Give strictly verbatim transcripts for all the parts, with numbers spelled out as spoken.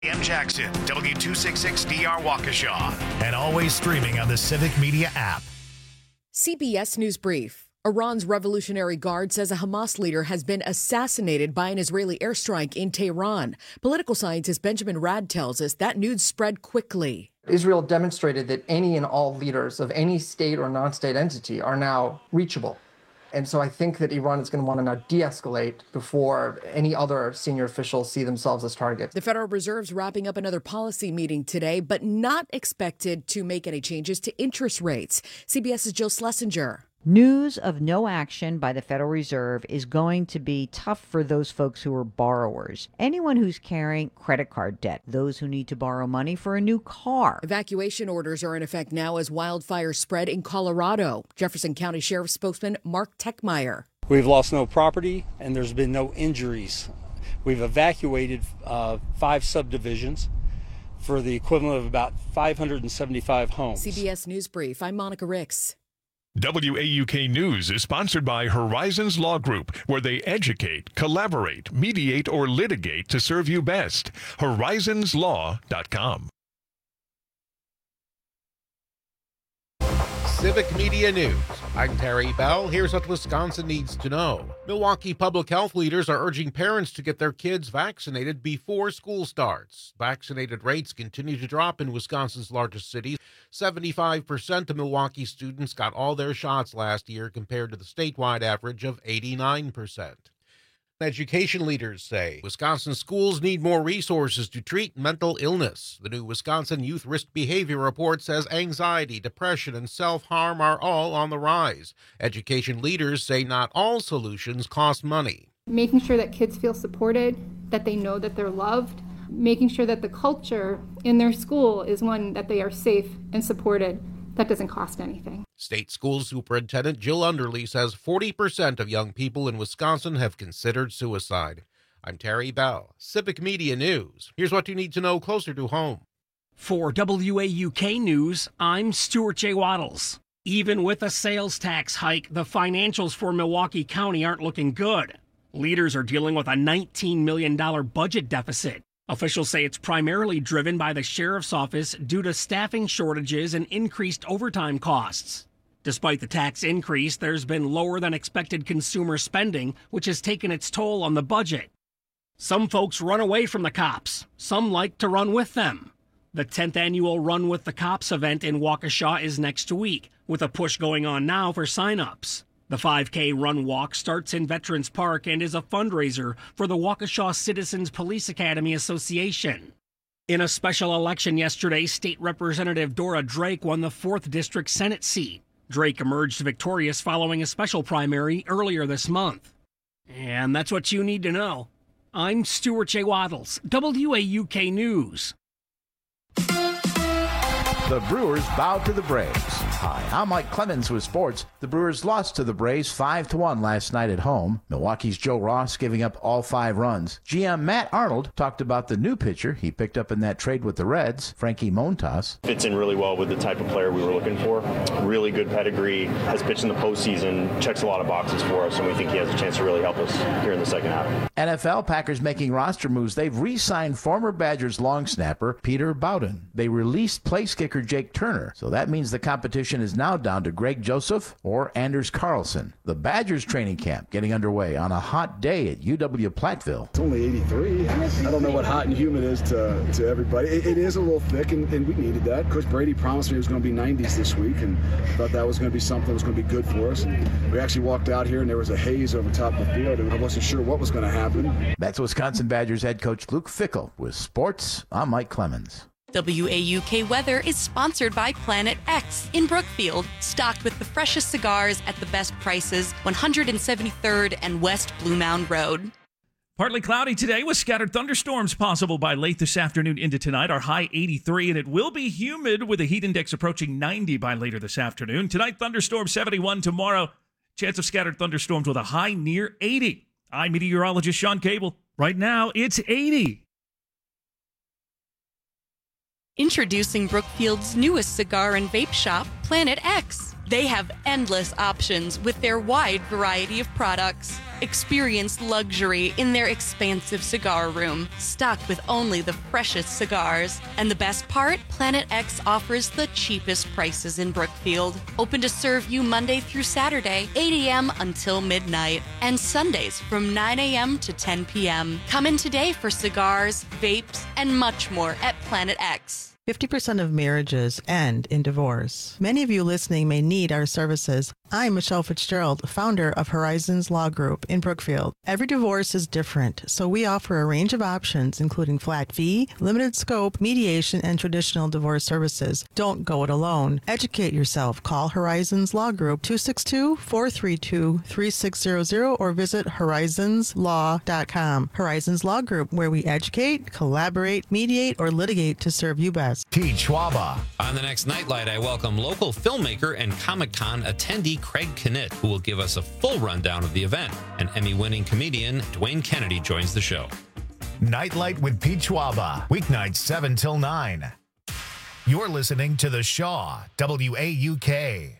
M. Jackson, W two sixty-six D R Waukesha, and always streaming on the Civic Media app. C B S News Brief. Iran's Revolutionary Guard says a Hamas leader has been assassinated by an Israeli airstrike in Tehran. Political scientist Benjamin Rad tells us that news spread quickly. Israel demonstrated that any and all leaders of any state or non-state entity are now reachable. And so I think that Iran is going to want to now de-escalate before any other senior officials see themselves as targets. The Federal Reserve's wrapping up another policy meeting today, but not expected to make any changes to interest rates. CBS's Jill Schlesinger. News of no action by the Federal Reserve is going to be tough for those folks who are borrowers. Anyone who's carrying credit card debt, those who need to borrow money for a new car. Evacuation orders are in effect now as wildfires spread in Colorado. Jefferson County Sheriff spokesman Mark Techmeyer. We've lost no property and there's been no injuries. We've evacuated uh, five subdivisions for the equivalent of about five hundred seventy-five homes. C B S News Brief. I'm Monica Ricks. W A U K News is sponsored by Horizons Law Group, where they educate, collaborate, mediate, or litigate to serve you best. horizons law dot com. Civic Media News. I'm Terry Bell. Here's what Wisconsin needs to know. Milwaukee public health leaders are urging parents to get their kids vaccinated before school starts. Vaccinated rates continue to drop in Wisconsin's largest cities. seventy-five percent of Milwaukee students got all their shots last year compared to the statewide average of eighty-nine percent. Education leaders say Wisconsin schools need more resources to treat mental illness. The new Wisconsin Youth Risk Behavior Report says anxiety, depression, and self-harm are all on the rise. Education leaders say not all solutions cost money. Making sure that kids feel supported, that they know that they're loved, making sure that the culture in their school is one that they are safe and supported. That doesn't cost anything. State School Superintendent Jill Underly says forty percent of young people in Wisconsin have considered suicide. I'm Terry Bell, Civic Media News. Here's what you need to know closer to home. For W A U K News, I'm Stuart J. Waddles. Even with a sales tax hike, the financials for Milwaukee County aren't looking good. Leaders are dealing with a nineteen million dollars budget deficit. Officials say it's primarily driven by the sheriff's office due to staffing shortages and increased overtime costs. Despite the tax increase, there's been lower than expected consumer spending, which has taken its toll on the budget. Some folks run away from the cops. Some like to run with them. The tenth annual Run with the Cops event in Waukesha is next week, with a push going on now for sign-ups. The five K Run Walk starts in Veterans Park and is a fundraiser for the Waukesha Citizens Police Academy Association. In a special election yesterday, State Representative Dora Drake won the fourth District Senate seat. Drake emerged victorious following a special primary earlier this month. And that's what you need to know. I'm Stuart J. Waddles, W A U K News. The Brewers bowed to the Braves. Hi, I'm Mike Clemens with sports. The Brewers lost to the Braves five to one last night at home. Milwaukee's Joe Ross giving up all five runs. G M Matt Arnold talked about the new pitcher he picked up in that trade with the Reds, Frankie Montas. Fits in really well with the type of player we were looking for. Really good pedigree, has pitched in the postseason, checks a lot of boxes for us, and we think he has a chance to really help us here in the second half. N F L Packers making roster moves. They've re-signed former Badgers long snapper Peter Bowden. They released place kicker Jake Turner, so that means the competition is now down to Greg Joseph or Anders Carlson. The Badgers training camp getting underway on a hot day at U W Platteville. It's only eighty-three. I don't know what hot and humid is to, to everybody. It, it is a little thick, and, and we needed that. Coach Brady promised me it was going to be nineties this week, and I thought that was going to be something that was going to be good for us. And we actually walked out here, and there was a haze over top of the field, and I wasn't sure what was going to happen. That's Wisconsin Badgers head coach Luke Fickell with sports. I'm Mike Clemens. W A U K Weather is sponsored by Planet X in Brookfield, stocked with the freshest cigars at the best prices, one hundred seventy-third and West Blue Mound Road. Partly cloudy today with scattered thunderstorms possible by late this afternoon into tonight. Our high eighty-three, and it will be humid with a heat index approaching ninety by later this afternoon. Tonight, thunderstorms seventy-one. Tomorrow, chance of scattered thunderstorms with a high near eighty. I'm meteorologist Sean Cable. Right now, it's eighty. Introducing Brookfield's newest cigar and vape shop, Planet X. They have endless options with their wide variety of products. Experience luxury in their expansive cigar room, stocked with only the freshest cigars. And the best part? Planet X offers the cheapest prices in Brookfield. Open to serve you Monday through Saturday, eight a.m. until midnight, and Sundays from nine a.m. to ten p.m. Come in today for cigars, vapes, and much more at Planet X. fifty percent of marriages end in divorce. Many of you listening may need our services. I'm Michelle Fitzgerald, founder of Horizons Law Group in Brookfield. Every divorce is different, so we offer a range of options, including flat fee, limited scope, mediation, and traditional divorce services. Don't go it alone. Educate yourself. Call Horizons Law Group two six two, four three two, three six zero zero or visit horizons law dot com. Horizons Law Group, where we educate, collaborate, mediate, or litigate to serve you best. Pete Schwaba. On the next Nightlight, I welcome local filmmaker and Comic-Con attendee Craig Knitt, who will give us a full rundown of the event. And Emmy-winning comedian Dwayne Kennedy joins the show. Nightlight with Pete Schwaba. Weeknights seven till nine. You're listening to The Shaw, W A U K.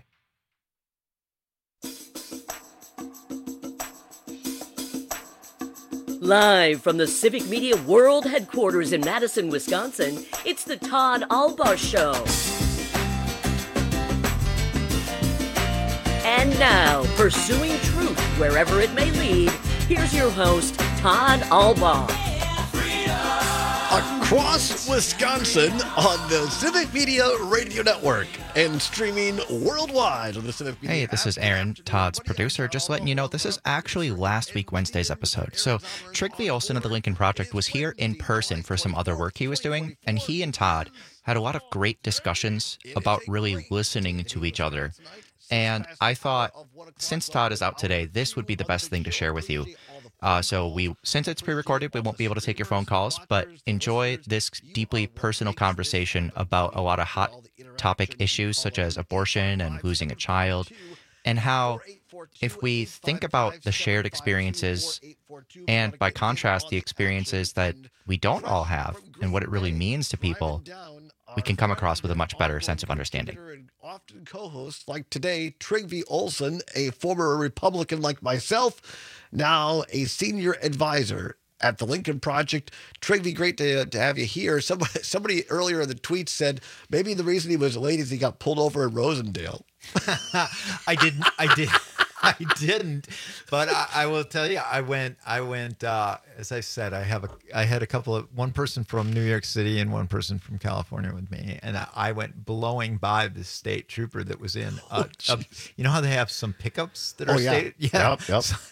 Live from the Civic Media World Headquarters in Madison, Wisconsin, it's the Todd Albaugh Show. And now, pursuing truth wherever it may lead, here's your host, Todd Albaugh. Across Wisconsin on the Civic Media Radio Network and streaming worldwide on the Civic Media. Hey, this is Aaron, Todd's producer. Just letting you know, this is actually last week Wednesday's episode. So Trygve Olsen of the Lincoln Project was here in person for some other work he was doing, and he and Todd had a lot of great discussions about really listening to each other. And I thought, since Todd is out today, this would be the best thing to share with you. Uh, so we, since it's pre-recorded, we won't be able to take your phone calls, but enjoy this deeply personal conversation about a lot of hot topic issues such as abortion and losing a child, and how if we think about the shared experiences and by contrast the experiences that we don't all have and what it really means to people, we can come across with a much better sense of understanding. Often co-hosts like today, Trygve Olsen, a former Republican like myself, now a senior advisor at the Lincoln Project. Trygve, great to, to have you here. Somebody, somebody earlier in the tweet said maybe the reason he was late is he got pulled over in Rosendale. I didn't. I did. I didn't. But I, I will tell you, I went. I went. Uh, as I said, I have a. I had a couple of one person from New York City and one person from California with me, and I, I went blowing by the state trooper that was in. A, Oh, a, you know how they have some pickups that are Oh, yeah. state. Yeah. Yep, yep. So-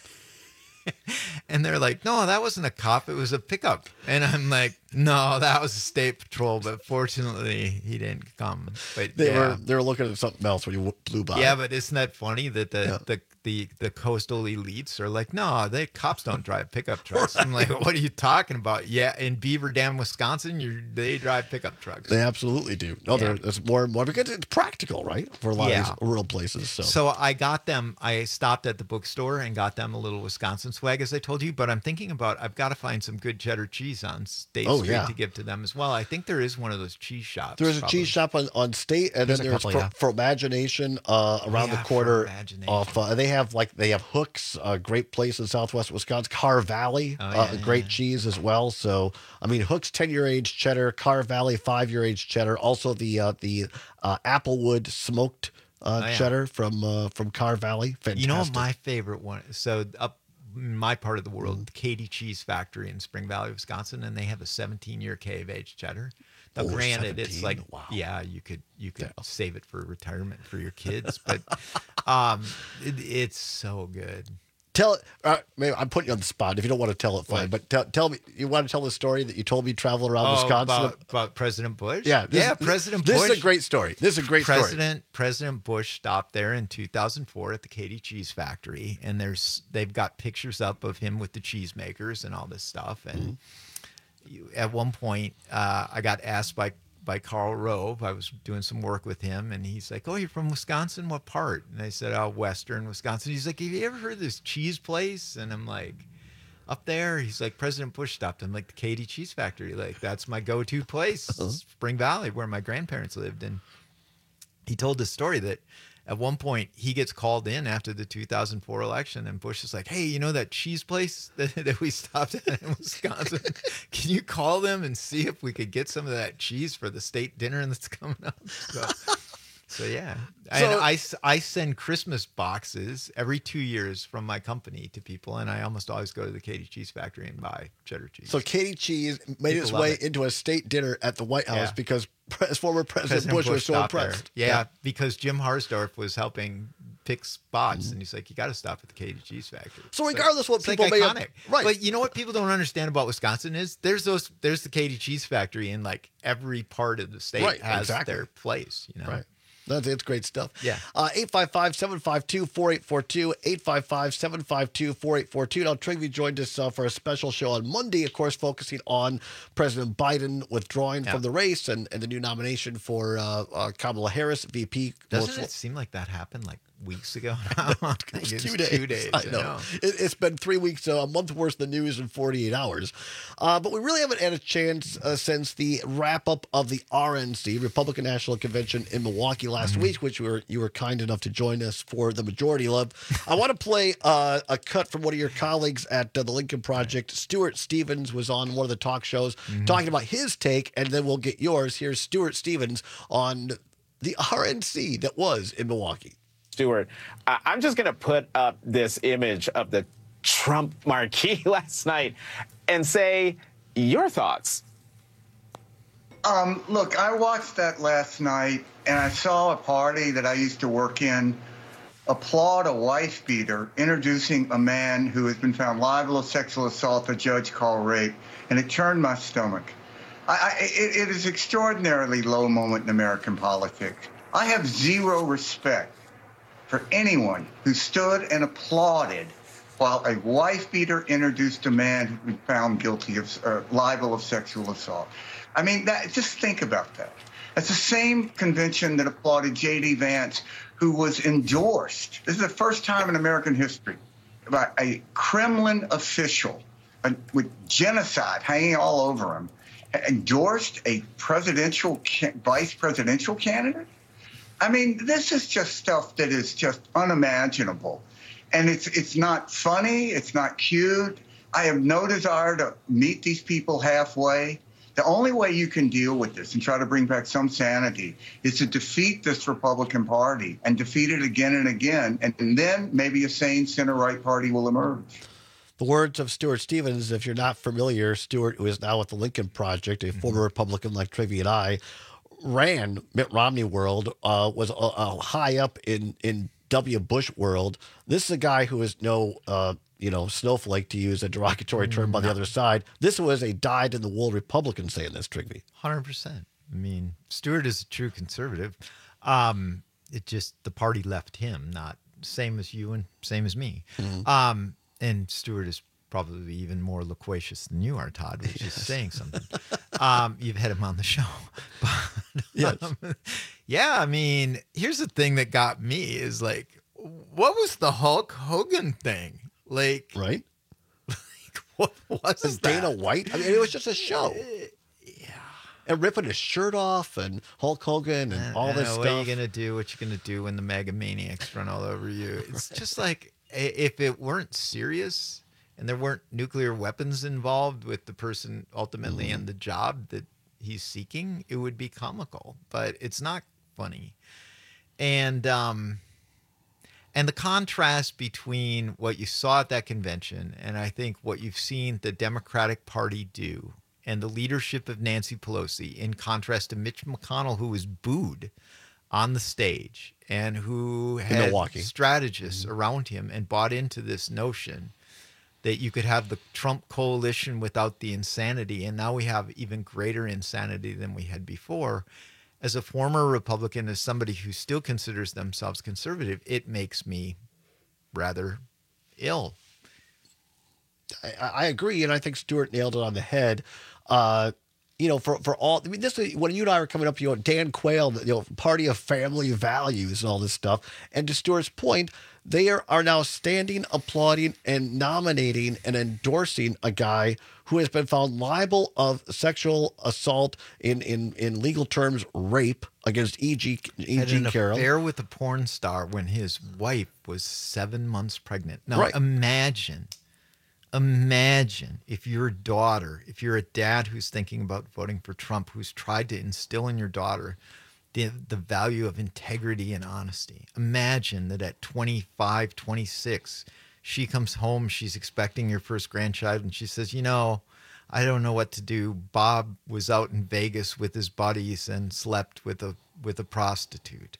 and they're like, no, that wasn't a cop. It was a pickup. And I'm like, no, that was a state patrol. But fortunately, he didn't come. But They yeah. were they were looking at something else when you blew by. Yeah, but isn't that funny that the, Yeah. the, the, the coastal elites are like, no, they cops don't drive pickup trucks. I'm like, what are you talking about? Yeah, in Beaver Dam, Wisconsin, you're, they drive pickup trucks. They absolutely do. No, Yeah. they're it's more and more because it's practical, right? For a lot Yeah. of these rural places. So, So I got them, I stopped at the bookstore and got them a little Wisconsin swag, as I told you, but I'm thinking about, I've got to find some good cheddar cheese on State Oh, Street yeah. to give to them as well. I think there is one of those cheese shops. there's a probably. cheese shop on, on State, and There's then a there's couple, for, yeah. for Imagination uh, around Yeah, the for corner. Imagination. Off, uh, they have like they have Hooks, a great place in Southwest Wisconsin. Car Valley, Oh, uh, yeah, great yeah. cheese as well. So I mean, Hooks ten year age cheddar, Car Valley five year age cheddar. Also the uh, the uh, Applewood smoked uh, Oh, yeah. cheddar from uh, from Car Valley. Fantastic. You know what my favorite one? So up in my part of the world, Mm-hmm. the Katy Cheese Factory in Spring Valley, Wisconsin, and they have a seventeen year K of age cheddar. Now, Oh, granted, it's seventeen? like, Wow. yeah, you could you could save it for retirement for your kids, but um, it, it's so good. Tell it. Uh, maybe I'm putting you on the spot. If you don't want to tell it, fine. What? But tell, tell me. You want to tell the story that you told me traveling around Oh, Wisconsin? about, about President Bush? Yeah, this- yeah, President this Bush. is a great story. This is a great story. President President Bush stopped there in two thousand four at the Katy Cheese Factory, and there's they've got pictures up of him with the cheesemakers and all this stuff. And Mm-hmm. you, at one point, uh, I got asked by by Carl Rove. I was doing some work with him, and he's like, "Oh, you're from Wisconsin? What part?" And I said, "Oh, Western Wisconsin." He's like, "Have you ever heard of this cheese place?" And I'm like, "Up there." He's like, "President Bush stopped." I'm like, "The Katy Cheese Factory. Like, that's my go-to place, Uh-huh. Spring Valley, where my grandparents lived." And he told this story that at one point he gets called in after the two thousand four election, and Bush is like, hey, you know that cheese place that, that we stopped at in Wisconsin? Can you call them and see if we could get some of that cheese for the state dinner that's coming up? So, so yeah. So, and I, I send Christmas boxes every two years from my company to people, and I almost always go to the Katie Cheese Factory and buy cheddar cheese. So Katie Cheese made People its love way it. into a state dinner at the White House Yeah. because pres- former President, President Bush, was so stopped there. impressed. Yeah, Yeah. because Jim Harsdorf was helping pick spots, and he's like, you got to stop at the Katie Cheese Factory. So It's regardless like, what it's like people may have- iconic. right. But you know what people don't understand about Wisconsin is there's those there's the Katie Cheese Factory in like every part of the state Right, has exactly. their place, you know. Right. That's it's great stuff. Yeah. Uh, eight five five, seven five two, four eight four two, eight five five, seven five two, four eight four two. Now, Trigby joined us uh, for a special show on Monday, of course, focusing on President Biden withdrawing Yeah. from the race and, and the new nomination for uh, uh, Kamala Harris, V P. Doesn't Most- it seem like that happened like weeks ago now? It's It's two days. Two days. I know. It, it's been three weeks, uh, a month worse than news in forty-eight hours. Uh, but we really haven't had a chance uh, since the wrap up of the R N C, Republican National Convention in Milwaukee last Mm-hmm. week, which we were, you were kind enough to join us for the majority of. I want to play uh, a cut from one of your colleagues at uh, the Lincoln Project. Stuart Stevens was on one of the talk shows Mm-hmm. talking about his take, and then we'll get yours. Here's Stuart Stevens on the R N C that was in Milwaukee. Stuart, I- I'm just going to put up this image of the Trump marquee last night and say your thoughts. Um, look, I watched that last night, and I saw a party that I used to work in applaud a wife beater introducing a man who has been found liable of sexual assault, a judge called rape, and it turned my stomach. I, I, it, it is extraordinarily low moment in American politics. I have zero respect for anyone who stood and applauded while a wife beater introduced a man who'd been found guilty of uh, liable of sexual assault. I mean, that, just think about that. That's the same convention that applauded J D Vance, who was endorsed. This is the first time in American history by a Kremlin official uh, with genocide hanging all over him, endorsed a presidential, ca- vice presidential candidate. I mean, this is just stuff that is just unimaginable. And it's it's not funny. It's not cute. I have no desire to meet these people halfway. The only way you can deal with this and try to bring back some sanity is to defeat this Republican Party and defeat it again and again. And, and then maybe a sane center-right party will emerge. The words of Stuart Stevens, if you're not familiar, Stuart, who is now with the Lincoln Project, a mm-hmm. former Republican like Trivy and I, ran Mitt Romney world, uh, was uh, uh, high up in, in W. Bush world. This is a guy who is no, uh, you know, snowflake, to use a derogatory term by the other side. This was a dyed-in-the-wool Republican saying this, Trigby. one hundred percent. I mean, Stuart is a true conservative. Um, it just, the party left him, not same as you and same as me. Mm-hmm. Um, and Stuart is probably even more loquacious than you are, Todd, which yes. is saying something. um, you've had him on the show. But, yes. Um, yeah, I mean, here's the thing that got me is like, what was the Hulk Hogan thing? Like, right? Like, what was and that? Dana White? I mean, it was just a show. Yeah. And ripping his shirt off and Hulk Hogan and all this know, stuff. What are you going to do? What you going to do when the mega maniacs run all over you? It's just like, if it weren't serious and there weren't nuclear weapons involved with the person ultimately mm. in the job that he's seeking, it would be comical. But it's not funny. And, um... And the contrast between what you saw at that convention and I think what you've seen the Democratic Party do and the leadership of Nancy Pelosi in contrast to Mitch McConnell, who was booed on the stage and who in had Milwaukee. strategists mm-hmm. around him and bought into this notion that you could have the Trump coalition without the insanity. And now we have even greater insanity than we had before. As a former Republican, as somebody who still considers themselves conservative, it makes me rather ill. I, I agree, and I think Stuart nailed it on the head. Uh, you know, for, for all, I mean, this is when you and I were coming up, you know, Dan Quayle, you know, party of family values and all this stuff. And to Stuart's point, they are, are now standing, applauding, and nominating and endorsing a guy who has been found liable of sexual assault, in, in, in legal terms, rape against E G E G Carroll. Had an affair with a porn star when his wife was seven months pregnant. Now, Right. imagine, imagine if your daughter, if you're a dad who's thinking about voting for Trump, who's tried to instill in your daughter the, the value of integrity and honesty. Imagine that at twenty-five, twenty-six, she comes home, she's expecting your first grandchild, and she says, you know, I don't know what to do. Bob was out in Vegas with his buddies and slept with a with a prostitute.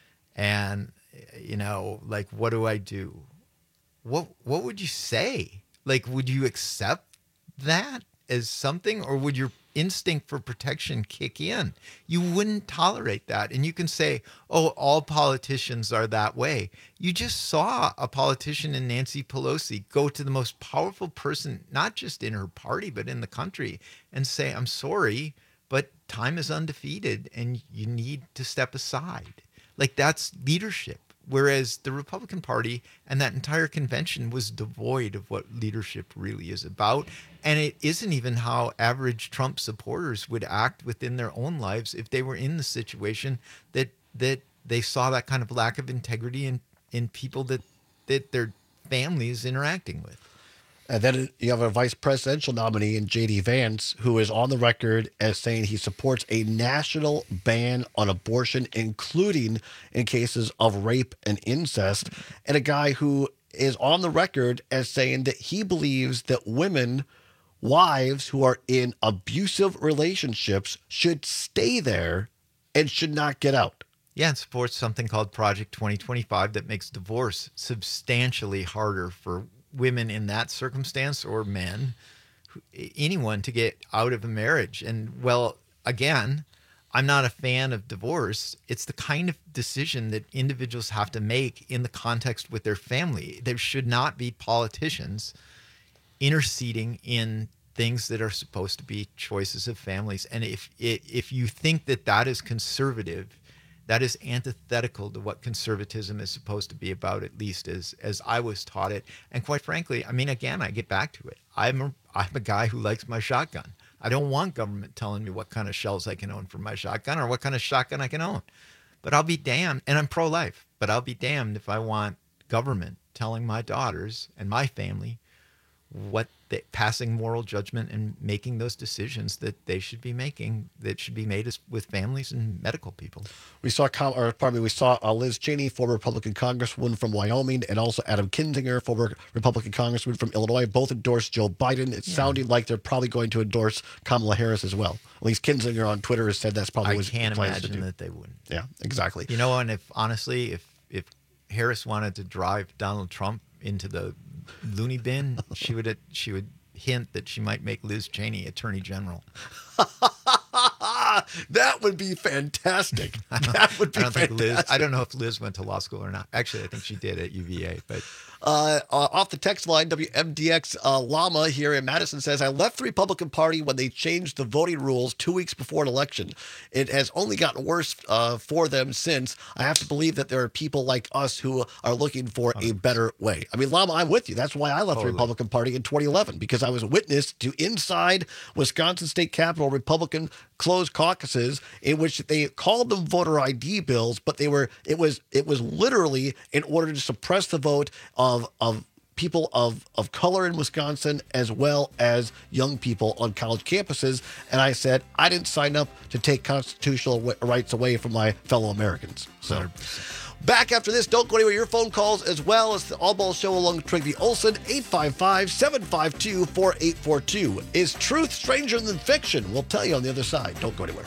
And, you know, like, what do I do? What what would you say? Like, would you accept that as something, or would your instinct for protection kick in? You wouldn't tolerate that. And you can say, oh, all politicians are that way. You just saw a politician in Nancy Pelosi go to the most powerful person, not just in her party, but in the country, and say, I'm sorry, but time is undefeated and you need to step aside. Like, that's leadership. Whereas the Republican Party and that entire convention was devoid of what leadership really is about. And it isn't even how average Trump supporters would act within their own lives if they were in the situation that that they saw that kind of lack of integrity in, in people that, that their family is interacting with. And then you have a vice presidential nominee in J D Vance, who is on the record as saying he supports a national ban on abortion, including in cases of rape and incest. And a guy who is on the record as saying that he believes that women, wives who are in abusive relationships, should stay there and should not get out. Yeah, and supports something called Project twenty twenty-five that makes divorce substantially harder for women in that circumstance, or men, anyone, to get out of a marriage. And, well, again, I'm not a fan of divorce. It's the kind of decision that individuals have to make in the context with their family. There should not be politicians interceding in things that are supposed to be choices of families. And if if you think that that is conservative, that is antithetical to what conservatism is supposed to be about, at least as as I was taught it. And quite frankly, I mean, again, I get back to it. I'm a, I'm a guy who likes my shotgun. I don't want government telling me what kind of shells I can own for my shotgun or what kind of shotgun I can own. But I'll be damned, and I'm pro-life, but I'll be damned if I want government telling my daughters and my family what they, passing moral judgment and making those decisions that they should be making, that should be made as, with families and medical people. We saw, or pardon me, we saw uh, Liz Cheney, former Republican Congresswoman from Wyoming, and also Adam Kinzinger, former Republican Congressman from Illinois, both endorsed Joe Biden. It's yeah. sounding like they're probably going to endorse Kamala Harris as well. At least Kinzinger on Twitter has said that's probably I what can't he plans imagine to do. that they wouldn't. Yeah, exactly. You know, and if honestly, if if Harris wanted to drive Donald Trump into the loony bin, she would she would hint that she might make Liz Cheney Attorney General. That would be fantastic. That would be I don't fantastic. think Liz. I don't know if Liz went to law school or not. Actually, I think she did at U V A. But uh, uh, off the text line, W M D X uh, Llama here in Madison says, I left the Republican Party when they changed the voting rules two weeks before an election. It has only gotten worse uh, for them since. I have to believe that there are people like us who are looking for a better way. I mean, Llama, I'm with you. That's why I left totally. the Republican Party in twenty eleven, because I was a witness to inside Wisconsin State Capitol Republican closed caucuses in which they called them voter I D bills, but they were it was it was literally in order to suppress the vote of of people of of color in Wisconsin, as well as young people on college campuses. And I said I didn't sign up to take constitutional w- rights away from my fellow Americans. So. one hundred percent. Back after this, don't go anywhere. Your phone calls as well as the All Ball Show along with Trygve Olson, eight five five, seven five two, four eight four two. Is truth stranger than fiction? We'll tell you on the other side. Don't go anywhere.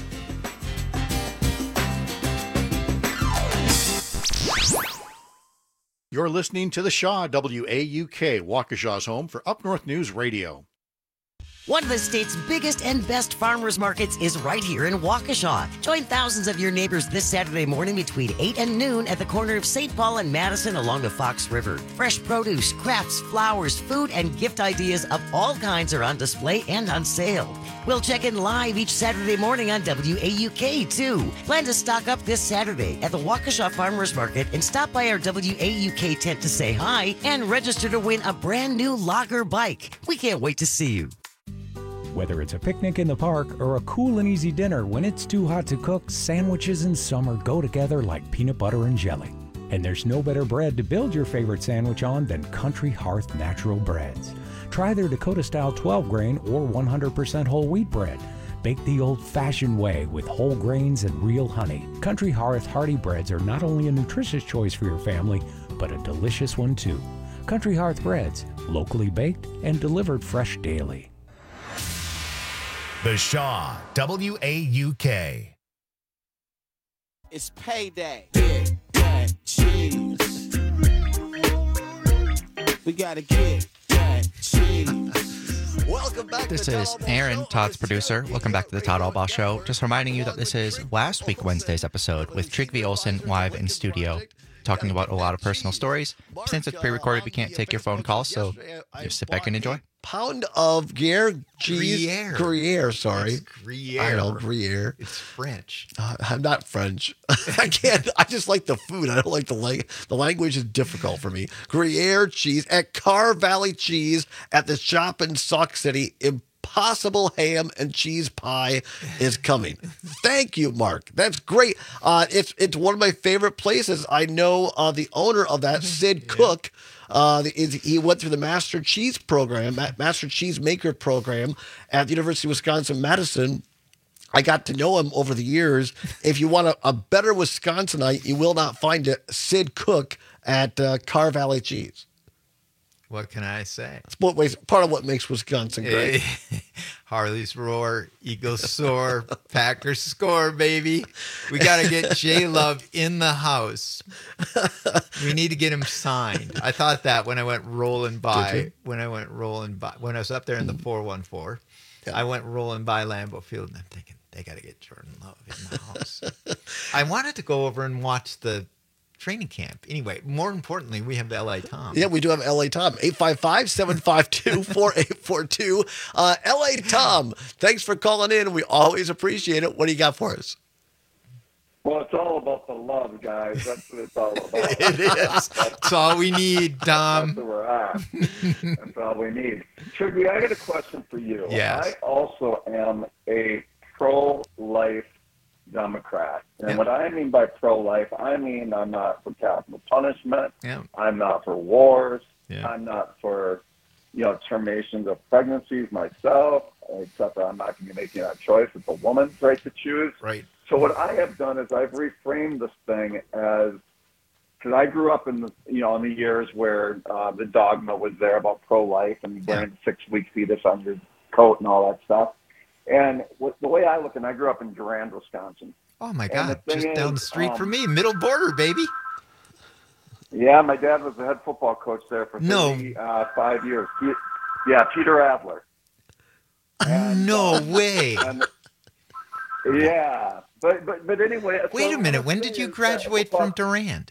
You're listening to The Shaw, W A U K, Waukesha's home for Up North News Radio. One of the state's biggest and best farmers markets is right here in Waukesha. Join thousands of your neighbors this Saturday morning between eight and noon at the corner of Saint Paul and Madison along the Fox River. Fresh produce, crafts, flowers, food, and gift ideas of all kinds are on display and on sale. We'll check in live each Saturday morning on W A U K, too. Plan to stock up this Saturday at the Waukesha Farmers Market and stop by our W A U K tent to say hi and register to win a brand new Logger bike. We can't wait to see you. Whether it's a picnic in the park or a cool and easy dinner when it's too hot to cook, sandwiches in summer go together like peanut butter and jelly. And there's no better bread to build your favorite sandwich on than Country Hearth Natural Breads. Try their Dakota-style twelve grain or one hundred percent whole wheat bread. Baked the old-fashioned way with whole grains and real honey. Country Hearth Hearty Breads are not only a nutritious choice for your family, but a delicious one too. Country Hearth Breads, locally baked and delivered fresh daily. The Shaw, W A U K. It's payday. Get that cheese. We gotta get that cheese. Welcome back. This to is Aaron, Todd's producer. Welcome back to the Todd Albaugh Show. Just reminding you that this is last week Wednesday's episode with Trygve Olsen live in studio, talking about a lot of personal stories. Since it's pre-recorded, we can't take your phone calls, so just sit back and enjoy. Pound of Gruyere cheese. Gruyere. Gruyere, sorry. It's Gruyere. I know, Gruyere. It's French. Uh, I'm not French. I can't. I just like the food. I don't like the language. The language is difficult for me. Gruyere cheese at Car Valley Cheese at the shop in Sauk City. Impossible ham and cheese pie is coming. Thank you, Mark. That's great. Uh, it's it's one of my favorite places. I know uh, the owner of that, Sid yeah. Cook. Uh, is, he went through the Master Cheese program, Master Cheese Maker program at the University of Wisconsin-Madison. I got to know him over the years. If you want a, a better Wisconsinite, you will not find it. Sid Cook at uh, Car Valley Cheese. What can I say? It's what ways, part of what makes Wisconsin great. Harley's roar, Eagles soar, Packers score, baby. We got to get J-Love in the house. We need to get him signed. I thought that when I went rolling by, when I went rolling by, when I was up there in the four one four, yeah. I went rolling by Lambeau Field, and I'm thinking, they got to get Jordan Love in the house. I wanted to go over and watch the training camp. Anyway, more importantly, we have the L A Tom. Yeah, we do have L A Tom. eight five five, seven five two, four eight four two. Uh, L A Tom, thanks for calling in. We always appreciate it. What do you got for us? Well, it's all about the love, guys. That's what it's all about. It is. That's all we need, Tom. That's where we're at. That's all we need. Trygve, I got a question for you. Yes. I also am a pro-life Democrat. And yeah. what I mean by pro-life, I mean I'm not for capital punishment. Yeah. I'm not for wars. Yeah. I'm not for, you know, terminations of pregnancies myself, except that I'm not going to be making that choice. It's a woman's right to choose. Right. So what I have done is I've reframed this thing as, because I grew up in the, you know, in the years where uh, the dogma was there about pro-life and wearing yeah. six-week fetus on your coat and all that stuff. And what, the way I look, and I grew up in Durand, Wisconsin. Oh, my God. Just is, down the street um, from me. Middle border, baby. Yeah, my dad was the head football coach there for no. thirty-five years. He, yeah, Peter Adler. And, no uh, way. And, yeah. But, but, but anyway. Wait so a minute. When did you graduate from Durand?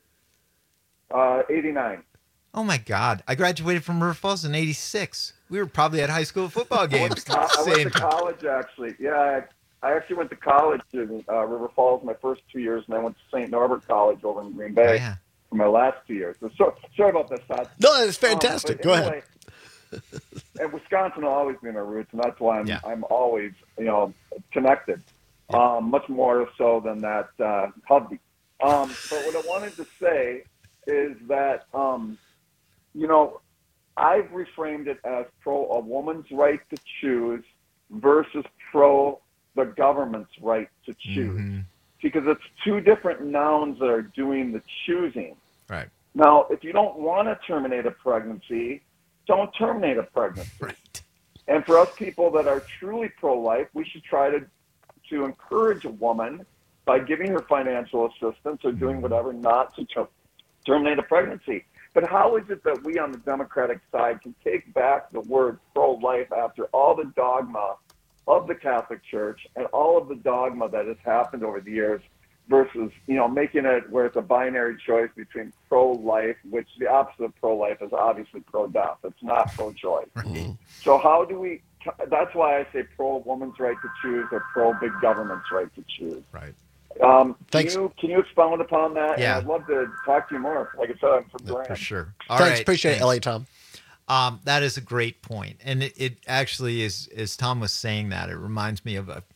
Uh, eighty-nine. Oh, my God. I graduated from River Falls in eighty-six. We were probably at high school football games. I went to, co- I went to college, actually. Yeah, I, I actually went to college in uh, River Falls my first two years, and I went to Saint Norbert College over in Green Bay oh, yeah. for my last two years. So, so sorry about this, Todd. No, that's fantastic. Um, Go anyway, ahead. And Wisconsin will always be my roots, and that's why I'm, yeah. I'm always, you know, connected, yeah. um, much more so than that uh, hubby. Um, but what I wanted to say is that, um, you know, I've reframed it as pro a woman's right to choose versus pro the government's right to choose. Mm-hmm. Because it's two different nouns that are doing the choosing. Right. Now, if you don't want to terminate a pregnancy, don't terminate a pregnancy. Right. And for us people that are truly pro-life, we should try to, to encourage a woman by giving her financial assistance or doing whatever not to ter- terminate a pregnancy. But how is it that we on the Democratic side can take back the word pro-life after all the dogma of the Catholic Church and all of the dogma that has happened over the years versus, you know, making it where it's a binary choice between pro-life, which the opposite of pro-life is obviously pro-death. It's not pro-choice. Right. So how do we, that's why I say pro-woman's right to choose or pro-big government's right to choose. Right. Um, can Thanks. you can you expound upon that? Yeah. And I'd love to talk to you more. Like I said, I'm from Grand. For sure. All Thanks. right, Appreciate thanks. it, L A Tom. Um, that is a great point. And it, it actually is, as Tom was saying that, it reminds me of a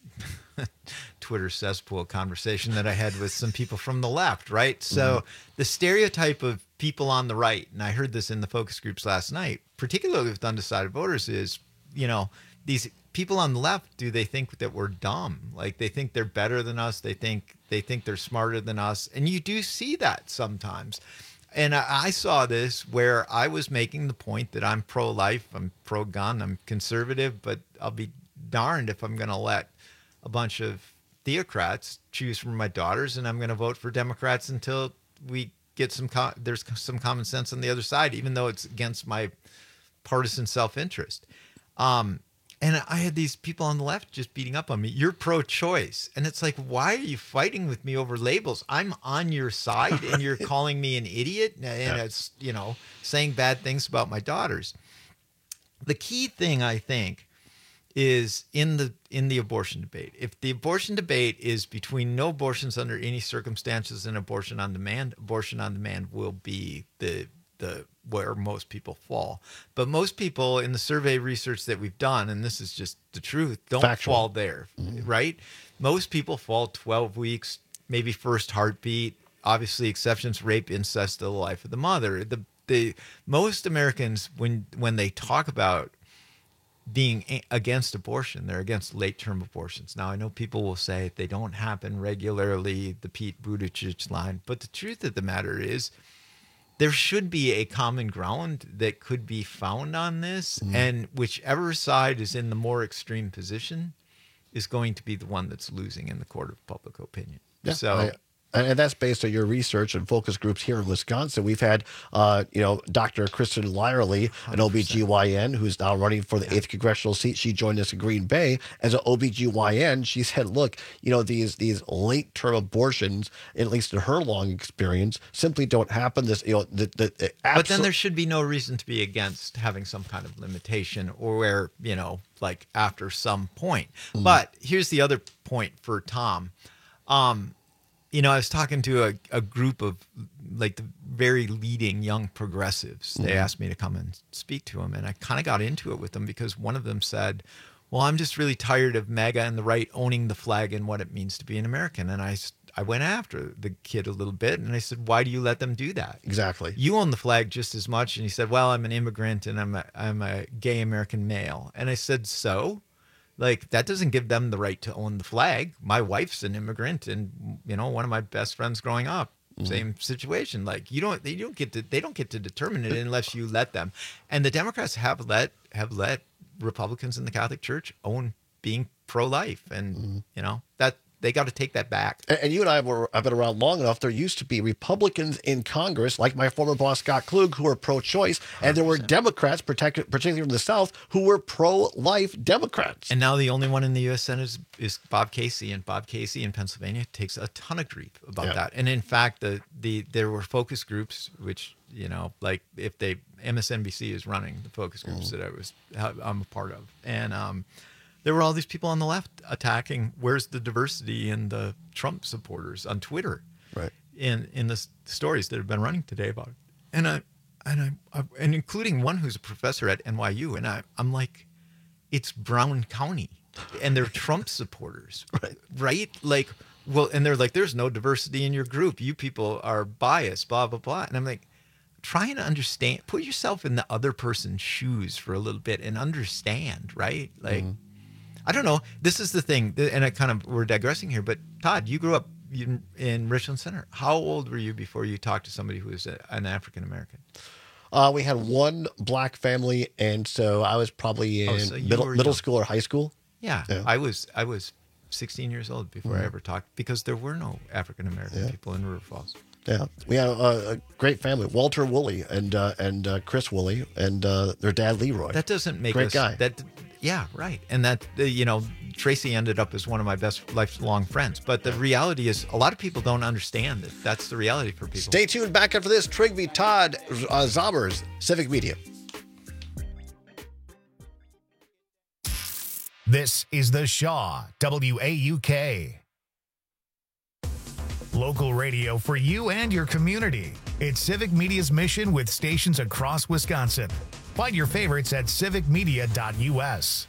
Twitter cesspool conversation that I had with some people from the left, right? So Mm-hmm. the stereotype of people on the right, and I heard this in the focus groups last night, particularly with undecided voters, is, you know, these people on the left, do they think that we're dumb? Like they think they're better than us. They think they think they're smarter than us. And you do see that sometimes. And I, I saw this where I was making the point that I'm pro-life, I'm pro-gun, I'm conservative, but I'll be darned if I'm going to let a bunch of theocrats choose for my daughters, and I'm going to vote for Democrats until we get some co- there's some common sense on the other side, even though it's against my partisan self-interest. Um, and I had these people on the left just beating up on me. You're pro-choice. And it's like, why are you fighting with me over labels? I'm on your side and you're calling me an idiot and Yeah. it's, you know, saying bad things about my daughters. The key thing, I think, is in the in the abortion debate. If the abortion debate is between no abortions under any circumstances and abortion on demand, abortion on demand will be the the where most people fall. But most people in the survey research that we've done, and this is just the truth, don't Factual. fall there, Mhm. right? Most people fall twelve weeks, maybe first heartbeat, obviously exceptions, rape, incest, the life of the mother. The the most Americans, when when they talk about being a- against abortion, they're against late-term abortions. Now, I know people will say they don't happen regularly, the Pete Buttigieg line, but the truth of the matter is there should be a common ground that could be found on this, Mm-hmm. and whichever side is in the more extreme position is going to be the one that's losing in the court of public opinion. Yeah, so I- and that's based on your research and focus groups here in Wisconsin. We've had, uh, you know, Doctor Kristen Lyerly, an O B G Y N, who's now running for the eighth congressional seat. She joined us in Green Bay as an O B G Y N. She said, look, you know, these these late-term abortions, at least in her long experience, simply don't happen. This, you know, the, the, the But then absol- there should be no reason to be against having some kind of limitation or where, you know, like after some point. Mm. But here's the other point for Tom. Um, you know, I was talking to a, a group of like the very leading young progressives. They Mhm. asked me to come and speak to them. And I kind of got into it with them because one of them said, well, I'm just really tired of MAGA and the right owning the flag and what it means to be an American. And I, s- I went after the kid a little bit and I said, why do you let them do that? Exactly. You own the flag just as much. And he said, well, I'm an immigrant and I'm a, I'm a gay American male. And I said, so? Like, that doesn't give them the right to own the flag. My wife's an immigrant and, you know, one of my best friends growing up, Mhm. same situation. Like, you don't, they don't get to, they don't get to determine it unless you let them. And the Democrats have let, have let Republicans in the Catholic Church own being pro-life. And, you know, that, they got to take that back. And, and you and I were have been around long enough. There used to be Republicans in Congress, like my former boss Scott Klug, who were pro-choice, and there were Democrats, protected, particularly from the South, who were pro-life Democrats. And now the only one in the U S Senate is, is Bob Casey, and Bob Casey in Pennsylvania takes a ton of grief about Yeah. that. And in fact, the the there were focus groups, which, you know, like if they M S N B C is running the focus groups that I was I'm a part of, and um, there were all these people on the left attacking. Where's the diversity in the Trump supporters on Twitter? Right. In in the s- stories that have been running today about it, and I and I, I and including one who's a professor at N Y U, and I I'm like, it's Brown County, and they're Trump supporters, right? Right? Like, well, and they're like, there's no diversity in your group. You people are biased, blah blah blah. And I'm like, try and understand. Put yourself in the other person's shoes for a little bit and understand, right? Like, I don't know. This is the thing, and I kind of we're digressing here. But Todd, you grew up in, in Richland Center. How old were you before you talked to somebody who was a, an African American? Uh, we had one black family, and so I was probably in Oh, so you middle were middle young. school or high school. Yeah, Yeah. I was I was sixteen years old before I Mhm. ever talked because there were no African American Yeah. people in River Falls. Yeah, we have a, a great family. Walter Woolley and uh, and uh, Chris Woolley and uh, their dad Leroy. That doesn't make great us, guy. That yeah, right. And that uh, you know, Tracy ended up as one of my best lifelong friends. But the reality is, a lot of people don't understand that. That's the reality for people. Stay tuned. Back after this, Trigby Todd uh, Zommers, Civic Media. This is The Shaw, W A U K. Local radio for you and your community. It's Civic Media's mission with stations across Wisconsin. Find your favorites at civic media dot U S.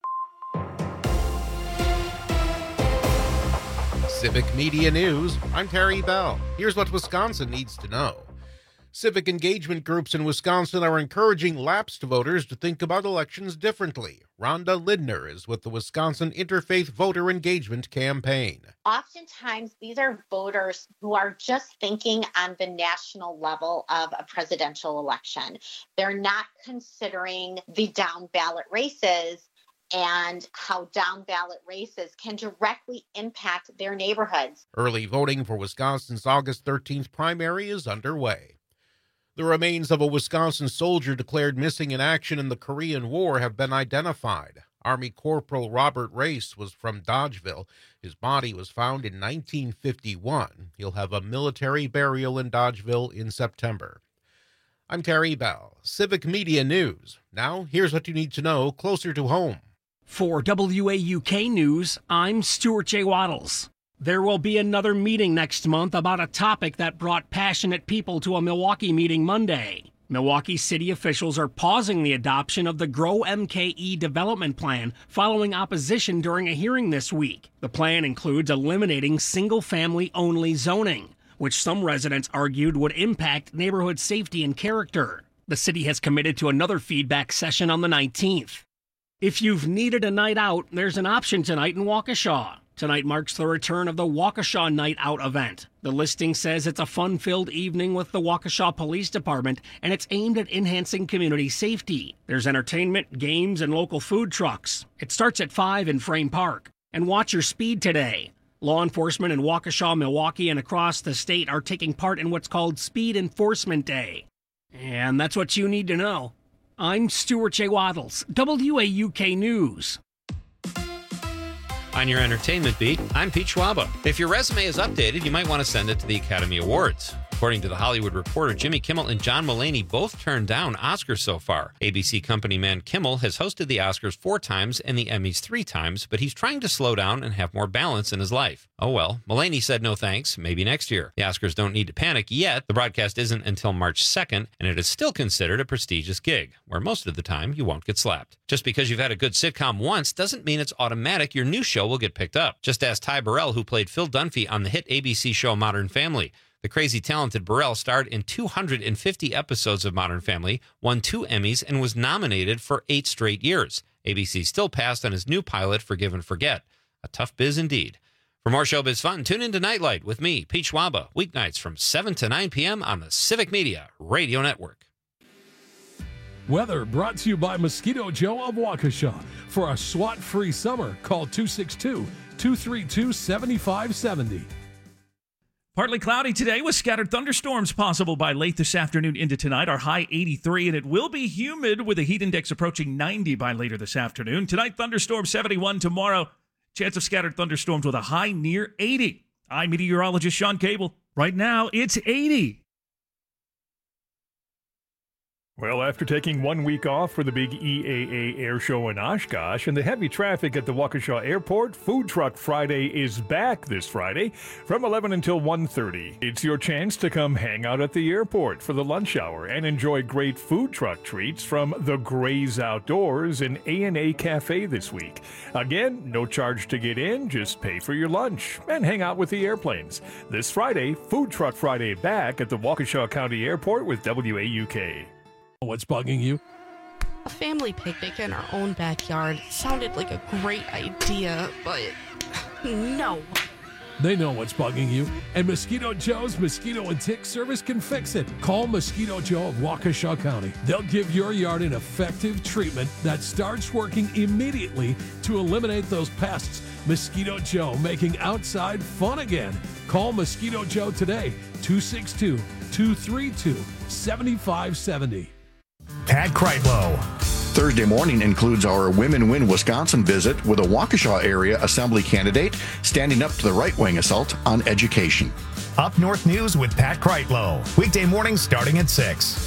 Civic Media News, I'm Terry Bell. Here's what Wisconsin needs to know. Civic engagement groups in Wisconsin are encouraging lapsed voters to think about elections differently. Rhonda Lindner is with the Wisconsin Interfaith Voter Engagement Campaign. Oftentimes, these are voters who are just thinking on the national level of a presidential election. They're not considering the down ballot races and how down ballot races can directly impact their neighborhoods. Early voting for Wisconsin's August thirteenth primary is underway. The remains of a Wisconsin soldier declared missing in action in the Korean War have been identified. Army Corporal Robert Race was from Dodgeville. His body was found in nineteen fifty-one. He'll have a military burial in Dodgeville in September. I'm Terry Bell, Civic Media News. Now, here's what you need to know closer to home. For W A U K News, I'm Stuart J. Waddles. There will be another meeting next month about a topic that brought passionate people to a Milwaukee meeting Monday. Milwaukee city officials are pausing the adoption of the Grow M K E development plan following opposition during a hearing this week. The plan includes eliminating single-family-only zoning, which some residents argued would impact neighborhood safety and character. The city has committed to another feedback session on the nineteenth. If you've needed a night out, there's an option tonight in Waukesha. Tonight marks the return of the Waukesha Night Out event. The listing says it's a fun-filled evening with the Waukesha Police Department, and it's aimed at enhancing community safety. There's entertainment, games, and local food trucks. It starts at five in Frame Park. And watch your speed today. Law enforcement in Waukesha, Milwaukee, and across the state are taking part in what's called Speed Enforcement Day. And that's what you need to know. I'm Stuart J. Waddles, W A U K News. On your entertainment beat, I'm Pete Schwaba. If your resume is updated, you might want to send it to the Academy Awards. According to The Hollywood Reporter, Jimmy Kimmel and John Mulaney both turned down Oscars so far. A B C company man Kimmel has hosted the Oscars four times and the Emmys three times, but he's trying to slow down and have more balance in his life. Oh well, Mulaney said no thanks, maybe next year. The Oscars don't need to panic yet. The broadcast isn't until March second, and it is still considered a prestigious gig, where most of the time you won't get slapped. Just because you've had a good sitcom once doesn't mean it's automatic your new show will get picked up. Just ask Ty Burrell, who played Phil Dunphy on the hit A B C show Modern Family. The crazy talented Burrell starred in two hundred fifty episodes of Modern Family, won two Emmys, and was nominated for eight straight years. A B C still passed on his new pilot, Forgive and Forget. A tough biz indeed. For more showbiz fun, tune in to Nightlight with me, Pete Schwaba, weeknights from seven to nine p.m. on the Civic Media Radio Network. Weather brought to you by Mosquito Joe of Waukesha. For a SWAT-free summer, call two six two, two three two, seven five seven zero. Partly cloudy today with scattered thunderstorms possible by late this afternoon into tonight. Our high eighty-three, and it will be humid with a heat index approaching ninety by later this afternoon. Tonight, thunderstorm seventy-one. Tomorrow, chance of scattered thunderstorms with a high near eighty. I'm meteorologist Sean Cable. Right now, it's eighty. Well, after taking one week off for the big E A A Air Show in Oshkosh and the heavy traffic at the Waukesha Airport, Food Truck Friday is back this Friday from eleven until one thirty. It's your chance to come hang out at the airport for the lunch hour and enjoy great food truck treats from the Grays Outdoors and A and A Cafe this week. Again, no charge to get in, just pay for your lunch and hang out with the airplanes. This Friday, Food Truck Friday back at the Waukesha County Airport with W A U K. What's bugging you? A family picnic in our own backyard sounded like a great idea, but no. They know what's bugging you, and Mosquito Joe's Mosquito and Tick Service can fix it. Call Mosquito Joe of Waukesha County. They'll give your yard an effective treatment that starts working immediately to eliminate those pests Mosquito Joe, making outside fun again. Call Mosquito Joe today, two six two, two three two, seven five seven zero. Pat Kreitlow. Thursday morning includes our Women Win Wisconsin visit with a Waukesha area assembly candidate standing up to the right-wing assault on education. Up North News with Pat Kreitlow. Weekday mornings starting at six.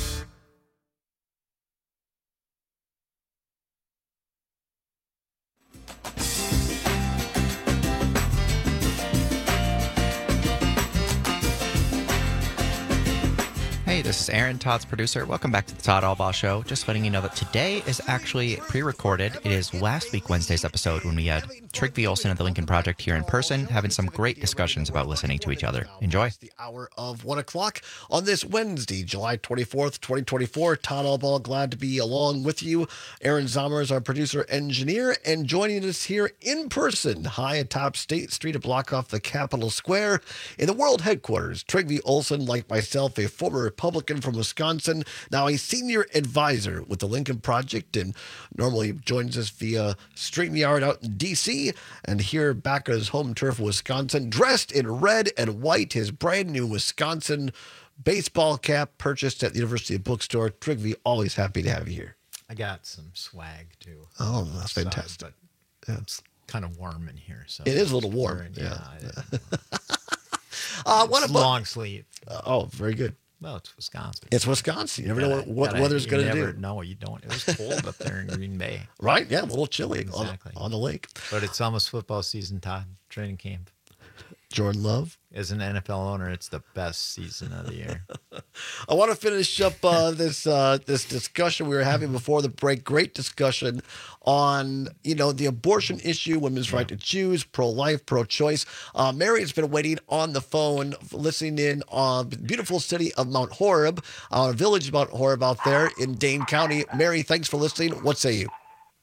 Hey, this is Aaron, Todd's producer. Welcome back to the Todd Albaugh Show. Just letting you know that today is actually pre-recorded. It is last week Wednesday's episode when we had Trygve Olsen of the Lincoln Project here in person, having some great discussions about listening to each other. Enjoy. The hour of one o'clock on this Wednesday, July twenty-fourth, twenty twenty-four. Todd Albaugh, glad to be along with you. Aaron Zomer is our producer engineer, and joining us here in person, high atop State Street, a block off the Capitol Square, in the world headquarters, Trygve Olsen, like myself, a former Republican from Wisconsin, now a senior advisor with the Lincoln Project, and normally joins us via StreamYard out in D C, and here back on his home turf, Wisconsin, dressed in red and white, his brand new Wisconsin baseball cap purchased at the University Bookstore. Trygve, always happy to have you here. I got some swag too. Oh, that's fantastic. Outside, but yeah. It's kind of warm in here. So it is a little warm. Very, yeah. yeah. uh, what it's about long sleeve? Uh, oh, very good. Well, it's Wisconsin. It's Wisconsin. You never gotta, know what, what gotta, weather's going to do. No, you don't. It was cold up there in Green Bay. Right? Yeah, a little chilly exactly. on, on the lake. But it's almost football season, Todd. Training camp. Jordan Love. As an N F L owner, it's the best season of the year. I want to finish up uh, this uh, this discussion we were having before the break. Great discussion on, you know, the abortion issue, women's right to choose, pro-life, pro-choice. Uh, Mary has been waiting on the phone, listening in on the beautiful city of Mount Horeb, uh, a village of Mount Horeb out there in Dane County. Mary, thanks for listening. What say you?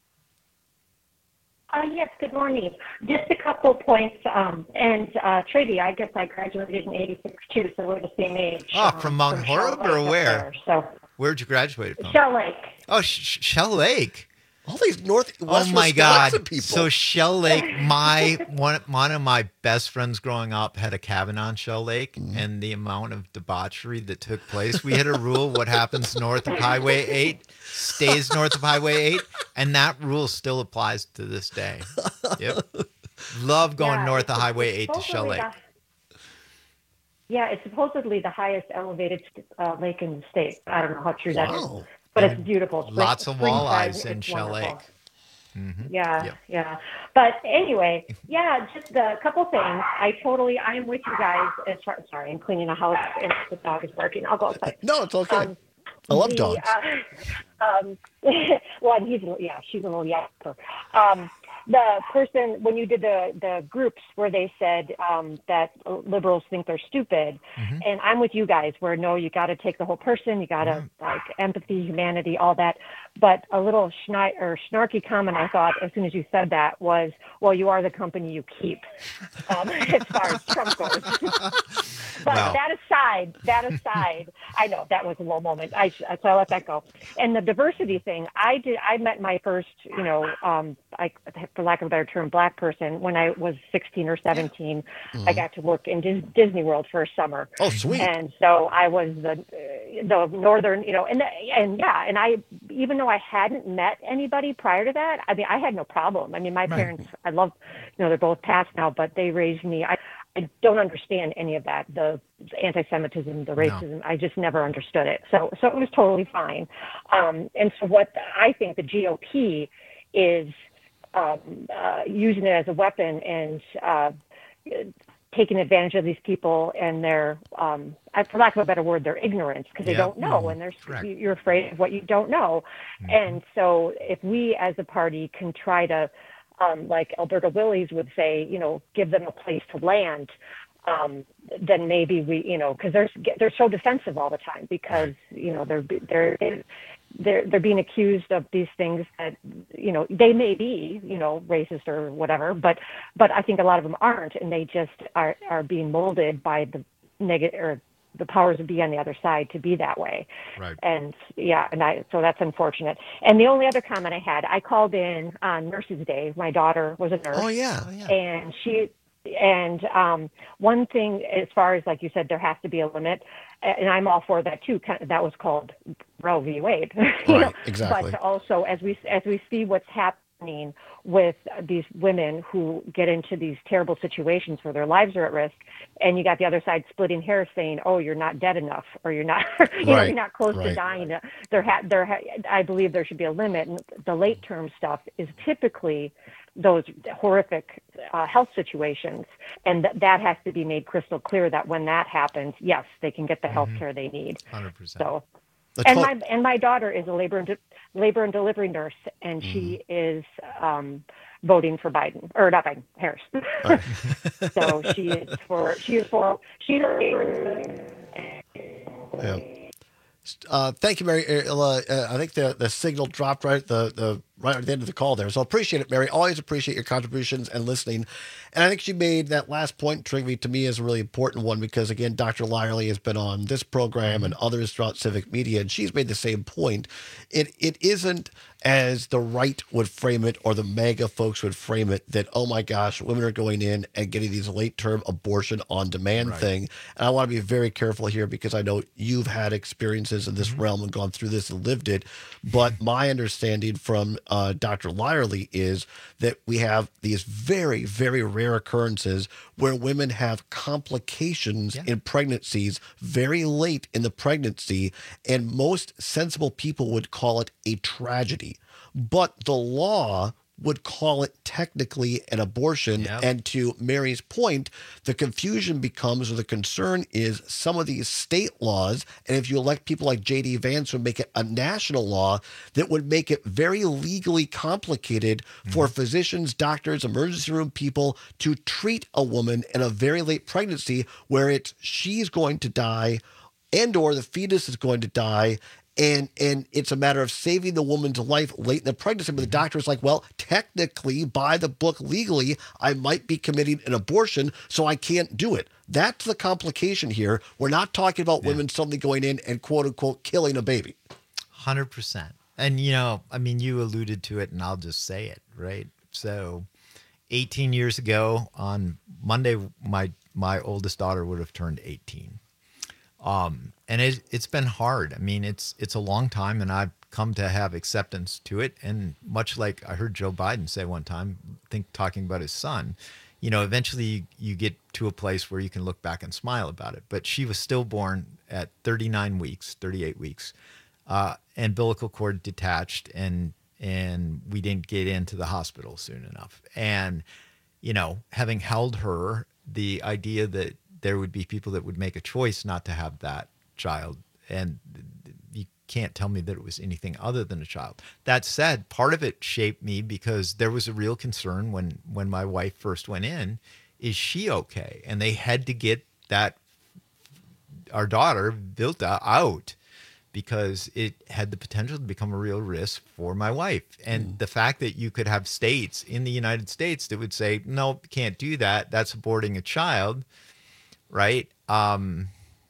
Uh, yes, good morning. Just a couple points. Um, and uh, Trady, I guess I graduated in eighty-six too, so we're the same age. Oh, um, from Mount from Horeb or where? There, so Where'd you graduate from? Shell Lake. Oh, Sh- Shell Lake. All these north, west oh my Wisconsin God! people. So Shell Lake, my one one of my best friends growing up had a cabin on Shell Lake, mm-hmm. and the amount of debauchery that took place. We had a rule: what happens north of Highway eight stays north of Highway eight, and that rule still applies to this day. Yep. Love going yeah, north of Highway eight to Shell Lake. The, yeah, it's supposedly the highest elevated uh, lake in the state. I don't know how true that wow. is. But it's beautiful. Spring, Lots of walleyes springtime, in Shell wonderful. Lake. Mm-hmm. Yeah, yep. yeah. But anyway, yeah, just a couple things. I totally, I am with you guys as far, sorry, I'm cleaning a house and the dog is barking. I'll go outside. No, it's okay. Um, I love the, dogs. Uh, um, well, and he's, a little, yeah, she's a little yapper. Um, the person, when you did the, the groups where they said um, that liberals think they're stupid, mm-hmm. and I'm with you guys where, no, you got to take the whole person, you got to, mm-hmm. like, empathy, humanity, all that. But a little schni- or snarky comment I thought as soon as you said that was, well, you are the company you keep, um, as far as Trump goes. But wow. that aside, that aside, I know that was a low moment. I so I let that go. And the diversity thing, I did. I met my first, you know, um, I, for lack of a better term, black person when I was sixteen or seventeen. Mm-hmm. I got to work in Dis- Disney World for a summer. Oh, sweet! And so I was the uh, the northern, you know, and the, and yeah, and I even though I hadn't met anybody prior to that, I mean, I had no problem. I mean, my right. parents, I love, you know, they're both passed now, but they raised me. I. I don't understand any of that, the anti-Semitism, the racism. No. I just never understood it. So so it was totally fine. Um, and so what I think the G O P is um, uh, using it as a weapon and uh, taking advantage of these people and their, um, for lack of a better word, their ignorance, because they yep. don't know, and they're, Correct. you're afraid of what you don't know. Mm-hmm. And so if we as a party can try to, Um, like Alberta Willies would say, you know, give them a place to land, um, then maybe we, you know, because they're they're so defensive all the time because you know they're they're they're they're being accused of these things that you know they may be you know racist or whatever, but but I think a lot of them aren't, and they just are are being molded by the negative or the powers that be on the other side to be that way. Right. And yeah, and I so that's unfortunate. And the only other comment I had, I called in on Nurses Day. My daughter was a nurse. Oh yeah, oh, yeah. And she and um, one thing, as far as like you said, there has to be a limit, and I'm all for that too. That was called Roe v. Wade. you Right, know? exactly. But also, as we as we see what's happening with these women who get into these terrible situations where their lives are at risk, and you got the other side splitting hairs saying, "Oh, you're not dead enough," or "You're not, you know, Right, you're not close right. to dying." There, ha- there, ha- I believe there should be a limit. And the late term stuff is typically those horrific uh, health situations, and th- that has to be made crystal clear that when that happens, yes, they can get the health care they need. one hundred percent. So. The And to- my and my daughter is a labor and de- labor and delivery nurse, and she is um, voting for Biden or not Biden, Harris. So she is for she is for she's a Yeah. Uh, thank you, Mary. Uh, uh, I think the, the signal dropped right at the, the right at the end of the call there. So appreciate it, Mary. Always appreciate your contributions and listening. And I think she made that last point, Trigby, to me is a really important one because, again, Doctor Lyerly has been on this program and others throughout civic media, and she's made the same point. It It isn't as the right would frame it or the MAGA folks would frame it that, oh my gosh, women are going in and getting these late-term abortion on demand Right. thing. And I want to be very careful here because I know you've had experiences in this realm and gone through this and lived it. But my understanding from uh, Doctor Lyerly is that we have these very, very rare occurrences where women have complications in pregnancies very late in the pregnancy, and most sensible people would call it a tragedy. But the law would call it technically an abortion. Yep. And to Mary's point, the confusion becomes, or the concern is, some of these state laws, and if you elect people like J D Vance who make it a national law, that would make it very legally complicated for physicians, doctors, emergency room people to treat a woman in a very late pregnancy where it's she's going to die and or the fetus is going to die. And and it's a matter of saving the woman's life late in the pregnancy. But the doctor is like, well, technically, by the book, legally, I might be committing an abortion, so I can't do it. That's the complication here. We're not talking about women suddenly going in and, quote unquote, killing a baby. one hundred percent. And, you know, I mean, you alluded to it, and I'll just say it, right? So eighteen years ago on Monday, my my oldest daughter would have turned eighteen. Um, and it, it's been hard. I mean, it's it's a long time, and I've come to have acceptance to it. And much like I heard Joe Biden say one time, think talking about his son, you know, eventually you, you get to a place where you can look back and smile about it. But she was stillborn at thirty-nine weeks, thirty-eight weeks, uh, umbilical cord detached, and and we didn't get into the hospital soon enough. And, you know, having held her, the idea that there would be people that would make a choice not to have that child, and you can't tell me that it was anything other than a child. That said, part of it shaped me because there was a real concern when when my wife first went in, is she okay? And they had to get that, our daughter, Vilta, out because it had the potential to become a real risk for my wife. And mm. the fact that you could have states in the United States that would say, no, can't do that, that's aborting a child, right? Um,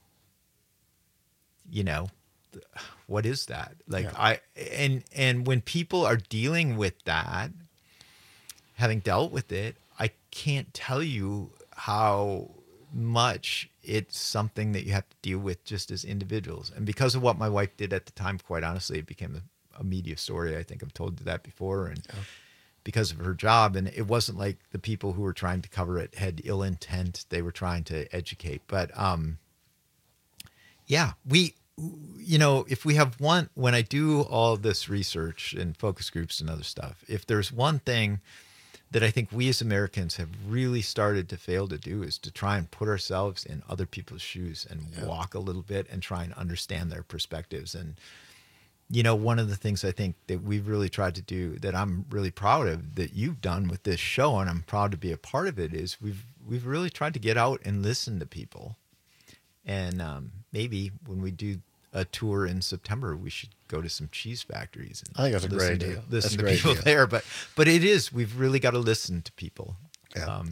you know, what is that? Like yeah. I, and, and when people are dealing with that, having dealt with it, I can't tell you how much it's something that you have to deal with just as individuals. And because of what my wife did at the time, quite honestly, it became a, a media story. I think I've told you that before. And yeah. because of her job, and it wasn't like the people who were trying to cover it had ill intent. They were trying to educate. But um, yeah, we, you know, if we have one, when I do all this research and focus groups and other stuff, if there's one thing that I think we as Americans have really started to fail to do is to try and put ourselves in other people's shoes and yeah. walk a little bit and try and understand their perspectives. And, you know, one of the things I think that we've really tried to do that I'm really proud of that you've done with this show, and I'm proud to be a part of it, is we've we've really tried to get out and listen to people. And um, maybe when we do a tour in September, we should go to some cheese factories. And I think that's a great idea. To, listen that's to great people idea. there. But but it is, we've really got to listen to people. Yeah, um, I,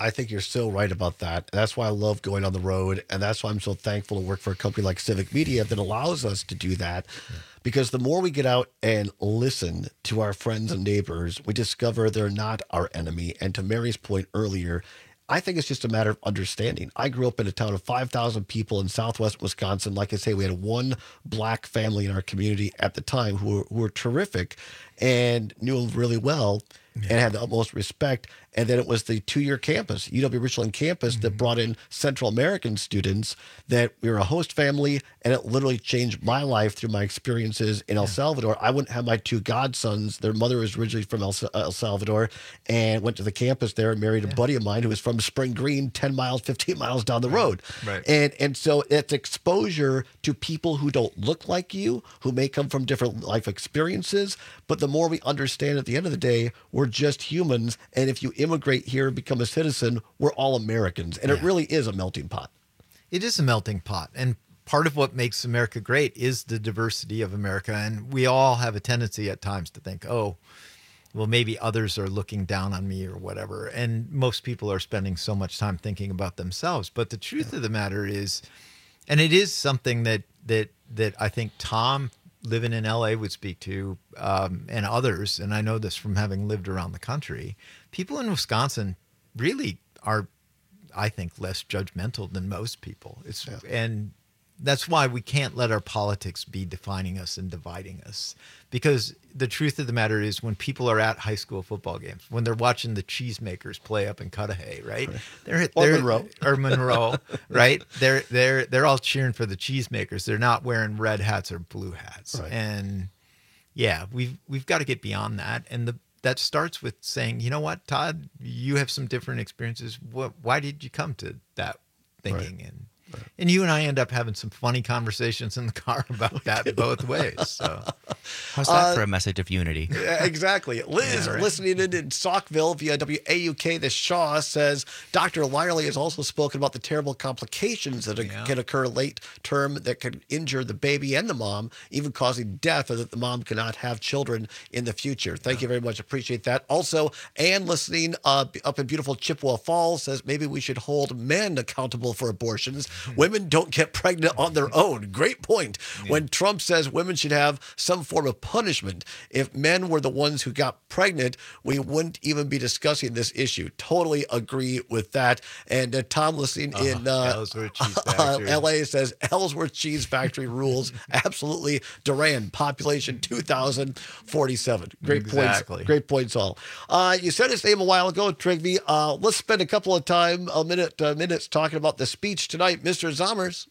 I think you're so right about that. That's why I love going on the road. And that's why I'm so thankful to work for a company like Civic Media that allows us to do that. Yeah. Because the more we get out and listen to our friends and neighbors, we discover they're not our enemy. And to Mary's point earlier, I think it's just a matter of understanding. I grew up in a town of five thousand people in southwest Wisconsin. Like I say, we had one black family in our community at the time who were, who were terrific and knew them really well. Yeah. And had the utmost respect. And then it was the two-year campus, U W-Richland campus, mm-hmm. that brought in Central American students, that we were a host family, and it literally changed my life through my experiences in El yeah. Salvador. I wouldn't have my two godsons. Their mother was originally from El, El Salvador and went to the campus there and married yeah. a buddy of mine who was from Spring Green, ten miles, fifteen miles down the right. road. Right. And, and so it's exposure to people who don't look like you, who may come from different life experiences, but the more we understand at the end of the day, we're just humans. And if you immigrate here and become a citizen, we're all Americans. And yeah. it really is a melting pot. It is a melting pot. And part of what makes America great is the diversity of America. And we all have a tendency at times to think, oh, well, maybe others are looking down on me or whatever. And most people are spending so much time thinking about themselves. But the truth yeah. of the matter is, and it is something that that that I think Tom living in L A would speak to, um, and others, and I know this from having lived around the country, people in Wisconsin really are, I think, less judgmental than most people. It's yeah. and that's why we can't let our politics be defining us and dividing us. Because the truth of the matter is, when people are at high school football games, when they're watching the Cheesemakers play up in Cudahy, right? right. They're, or they're, Monroe. Or Monroe, right? They're they're they're all cheering for the Cheesemakers. They're not wearing red hats or blue hats. Right. And yeah, we've we've got to get beyond that. And the that starts with saying, you know what, Todd, you have some different experiences. What? Why did you come to that thinking? Right. And And you and I end up having some funny conversations in the car about that both ways. So, how's that uh, for a message of unity? Yeah, exactly. Liz, Yeah, right. listening in in Saukville via W A U K, the Shaw says Doctor Lyerly has also spoken about the terrible complications that Yeah. can occur late term that can injure the baby and the mom, even causing death, or that the mom cannot have children in the future. Thank you very much. Appreciate that. Also, Ann, listening uh, up in beautiful Chippewa Falls, says maybe we should hold men accountable for abortions. Women don't get pregnant on their own. Great point. Yeah. When Trump says women should have some form of punishment, if men were the ones who got pregnant, we wouldn't even be discussing this issue. Totally agree with that. And uh, Tom, listening Oh, in uh, Ellsworth Cheese uh, Factory. L A, says Ellsworth Cheese Factory rules. Absolutely. Duran, population two thousand forty-seven. Great Exactly. points. Great points all. Uh, you said his name a while ago, Trigby. Uh, let's spend a couple of time, a minute, uh, minutes talking about the speech tonight. Mister Zommers.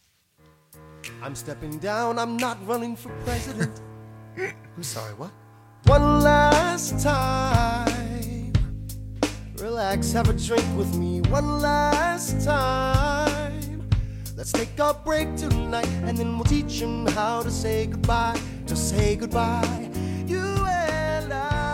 I'm stepping down, I'm not running for president. I'm sorry, what? One last time. Relax, have a drink with me. One last time. Let's take a break tonight, and then we'll teach him how to say goodbye. To say goodbye, you and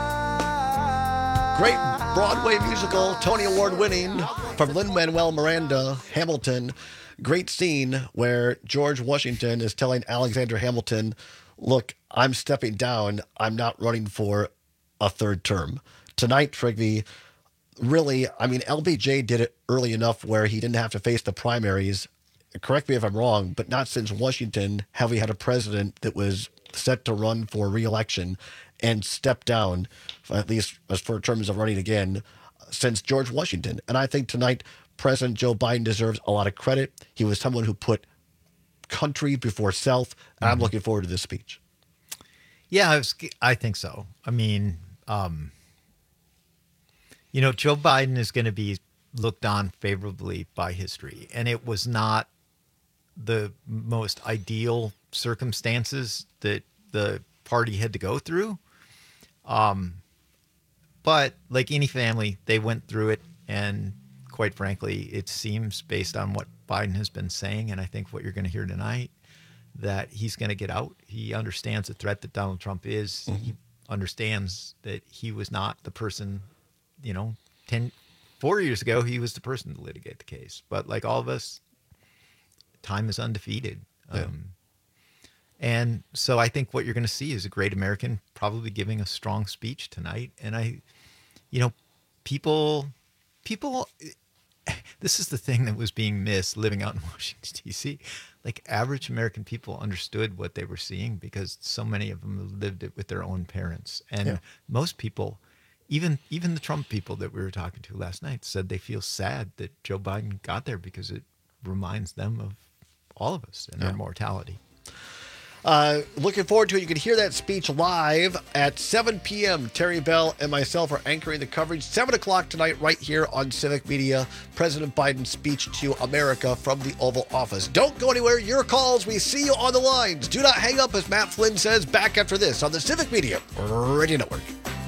I. Great Broadway musical, Tony Award winning, from Lin-Manuel Miranda, Hamilton. Great scene where George Washington is telling Alexander Hamilton, look, I'm stepping down. I'm not running for a third term. Tonight, Trigby, really, I mean, L B J did it early enough where he didn't have to face the primaries. Correct me if I'm wrong, but not since Washington have we had a president that was set to run for re-election and step down, at least as for terms of running again, since George Washington. And I think tonight, President Joe Biden deserves a lot of credit. He was someone who put country before self. And mm-hmm. I'm looking forward to this speech. Yeah, I, was, I think so. I mean, um, you know, Joe Biden is going to be looked on favorably by history. And it was not the most ideal circumstances that the party had to go through. Um, but like any family, they went through it. And quite frankly, it seems, based on what Biden has been saying, and I think what you're going to hear tonight, that he's going to get out. He understands the threat that Donald Trump is. Mm-hmm. He understands that he was not the person, you know, ten, four years ago, he was the person to litigate the case. But like all of us, time is undefeated. Yeah. Um, and so I think what you're going to see is a great American probably giving a strong speech tonight. And I, you know, people people, this is the thing that was being missed living out in Washington, D C. Like, average American people understood what they were seeing because so many of them lived it with their own parents. And Yeah. most people, even even the Trump people that we were talking to last night, said they feel sad that Joe Biden got there because it reminds them of all of us and Yeah. our mortality. Uh, looking forward to it. You can hear that speech live at seven p.m. Terry Bell and myself are anchoring the coverage. seven o'clock tonight right here on Civic Media. President Biden's speech to America from the Oval Office. Don't go anywhere. Your calls. We see you on the lines. Do not hang up, as Matt Flynn says. Back after this on the Civic Media Radio Network.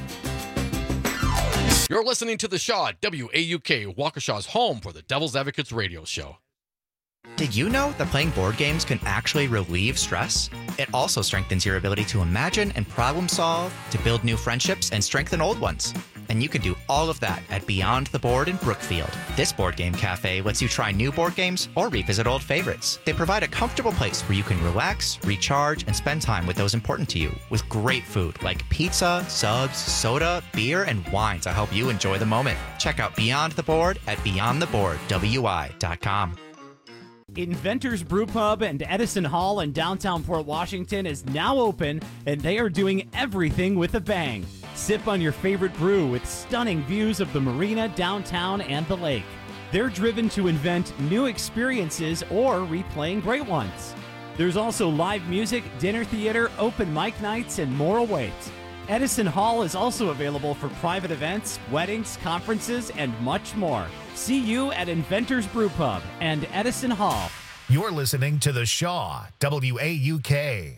You're listening to The Shaw, W A U K, Waukesha's home for the Devil's Advocates radio show. Did you know that playing board games can actually relieve stress? It also strengthens your ability to imagine and problem solve, to build new friendships and strengthen old ones. And you can do all of that at Beyond the Board in Brookfield. This board game cafe lets you try new board games or revisit old favorites. They provide a comfortable place where you can relax, recharge, and spend time with those important to you, with great food like pizza, subs, soda, beer, and wine to help you enjoy the moment. Check out Beyond the Board at beyond the board w i dot com. Inventors Brew Pub and Edison Hall in downtown Port Washington is now open, and they are doing everything with a bang. Sip on your favorite brew with stunning views of the marina, downtown, and the lake. They're driven to invent new experiences or replaying great ones. There's also live music, dinner theater, open mic nights, and more awaits. Edison Hall is also available for private events, weddings, conferences, and much more. See you at Inventors Brew Pub and Edison Hall. You're listening to The Shaw, W A U K.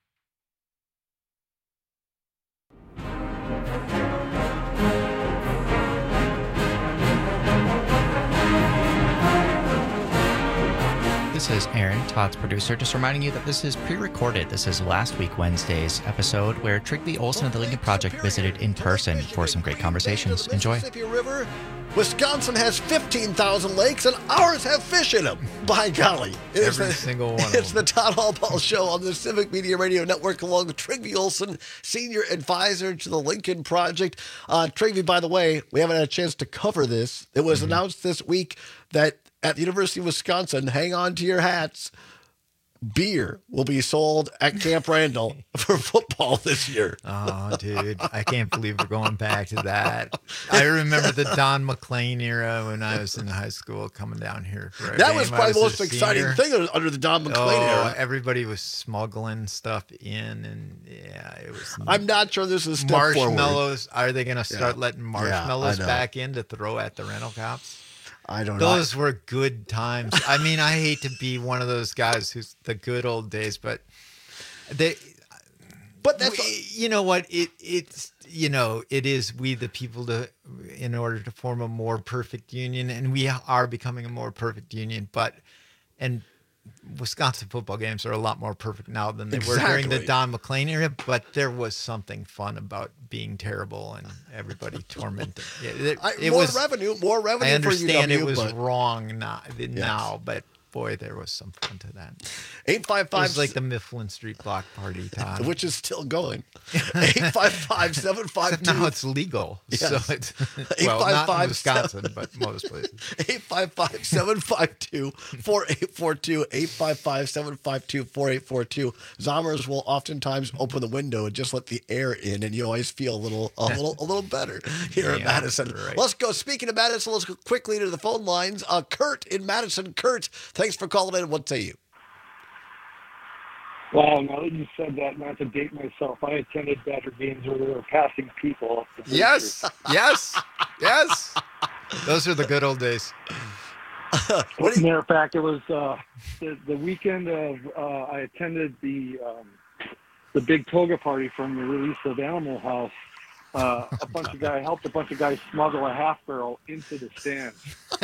This is Aaron, Todd's producer, just reminding you that this is pre-recorded. This is last week Wednesday's episode where Trigby Olson of the Lincoln Project visited in person for some great conversations. Enjoy. Mississippi River. Wisconsin has fifteen thousand lakes, and ours have fish in them. By golly. It is Every the, single one of It's them. the Todd Hallball Show on the Civic Media Radio Network, along with Trigby Olson, Senior Advisor to the Lincoln Project. Uh, Trigby, by the way, we haven't had a chance to cover this. It was Mm-hmm. announced this week that at the University of Wisconsin, hang on to your hats, beer will be sold at Camp Randall for football this year. Oh, dude, I can't believe we're going back to that. I remember the Don McLean era when I was in high school coming down here for a That game. was I probably the a most exciting senior. thing under the Don McLean oh, era. Everybody was smuggling stuff in, and yeah, it was. I'm not sure this is a step marshmallows. forward. Are they going to start Yeah. letting Yeah, marshmallows I know. back in to throw at the rental cops? I don't know. Those were good times. I mean, I hate to be one of those guys who's the good old days, but they. But that's we, you know what it it's you know it is we the people to in order to form a more perfect union, and we are becoming a more perfect union. But and Wisconsin football games are a lot more perfect now than they were during the Exactly. Don McLean era. But there was something fun about being terrible and everybody tormented. It, it, I, it more was revenue, more revenue I understand for U W, it was but wrong now, now, but boy, there was some fun to that. eight five It five was like the Mifflin Street Block Party, Todd. which is still going. eight five five, seven five two. Except now it's legal. Yes. So it's well, not in Wisconsin, but most places. eight five five, seven five two, four eight four two, eight five five, seven five two, four eight four two. Zommers will oftentimes open the window and just let the air in, and you always feel a little a little a little better here in Yeah, Madison. right. Let's go. Speaking of Madison, let's go quickly to the phone lines. Uh, Kurt in Madison. Kurt, thanks for calling in. What say you? Wow, now that you said that, not to date myself, I attended Badger games where they were passing people off the bleachers. Yes, yes, yes. Those are the good old days. As a matter of fact, it was uh, the, the weekend of uh, I attended the um, the big toga party from the release of Animal House. Uh, a bunch of guys helped a bunch of guys smuggle a half barrel into the stands.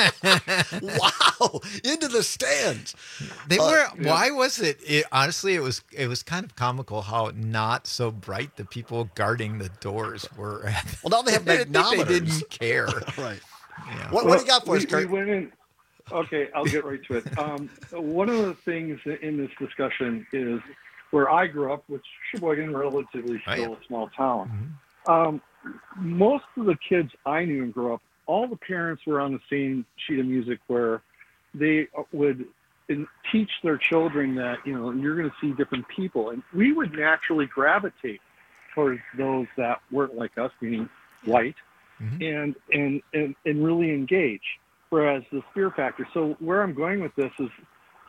Wow, into the stands. They Uh, were. yeah. Why was it, it? Honestly, it was. It was kind of comical how not so bright the people guarding the doors were. Well, now they have I think they magnometers. didn't care. Right. Yeah. What, what do you got for we, us, Kurt? We went in. Okay, I'll get right to it. Um, one of the things in this discussion is where I grew up, which Sheboygan, relatively Oh, still yeah. a small town. Um, most of the kids I knew and grew up all the parents were on the same sheet of music where they would teach their children that, you know, you're going to see different people. And we would naturally gravitate towards those that weren't like us, meaning white, mm-hmm. and, and, and, and really engage. Whereas the fear factor. So where I'm going with this is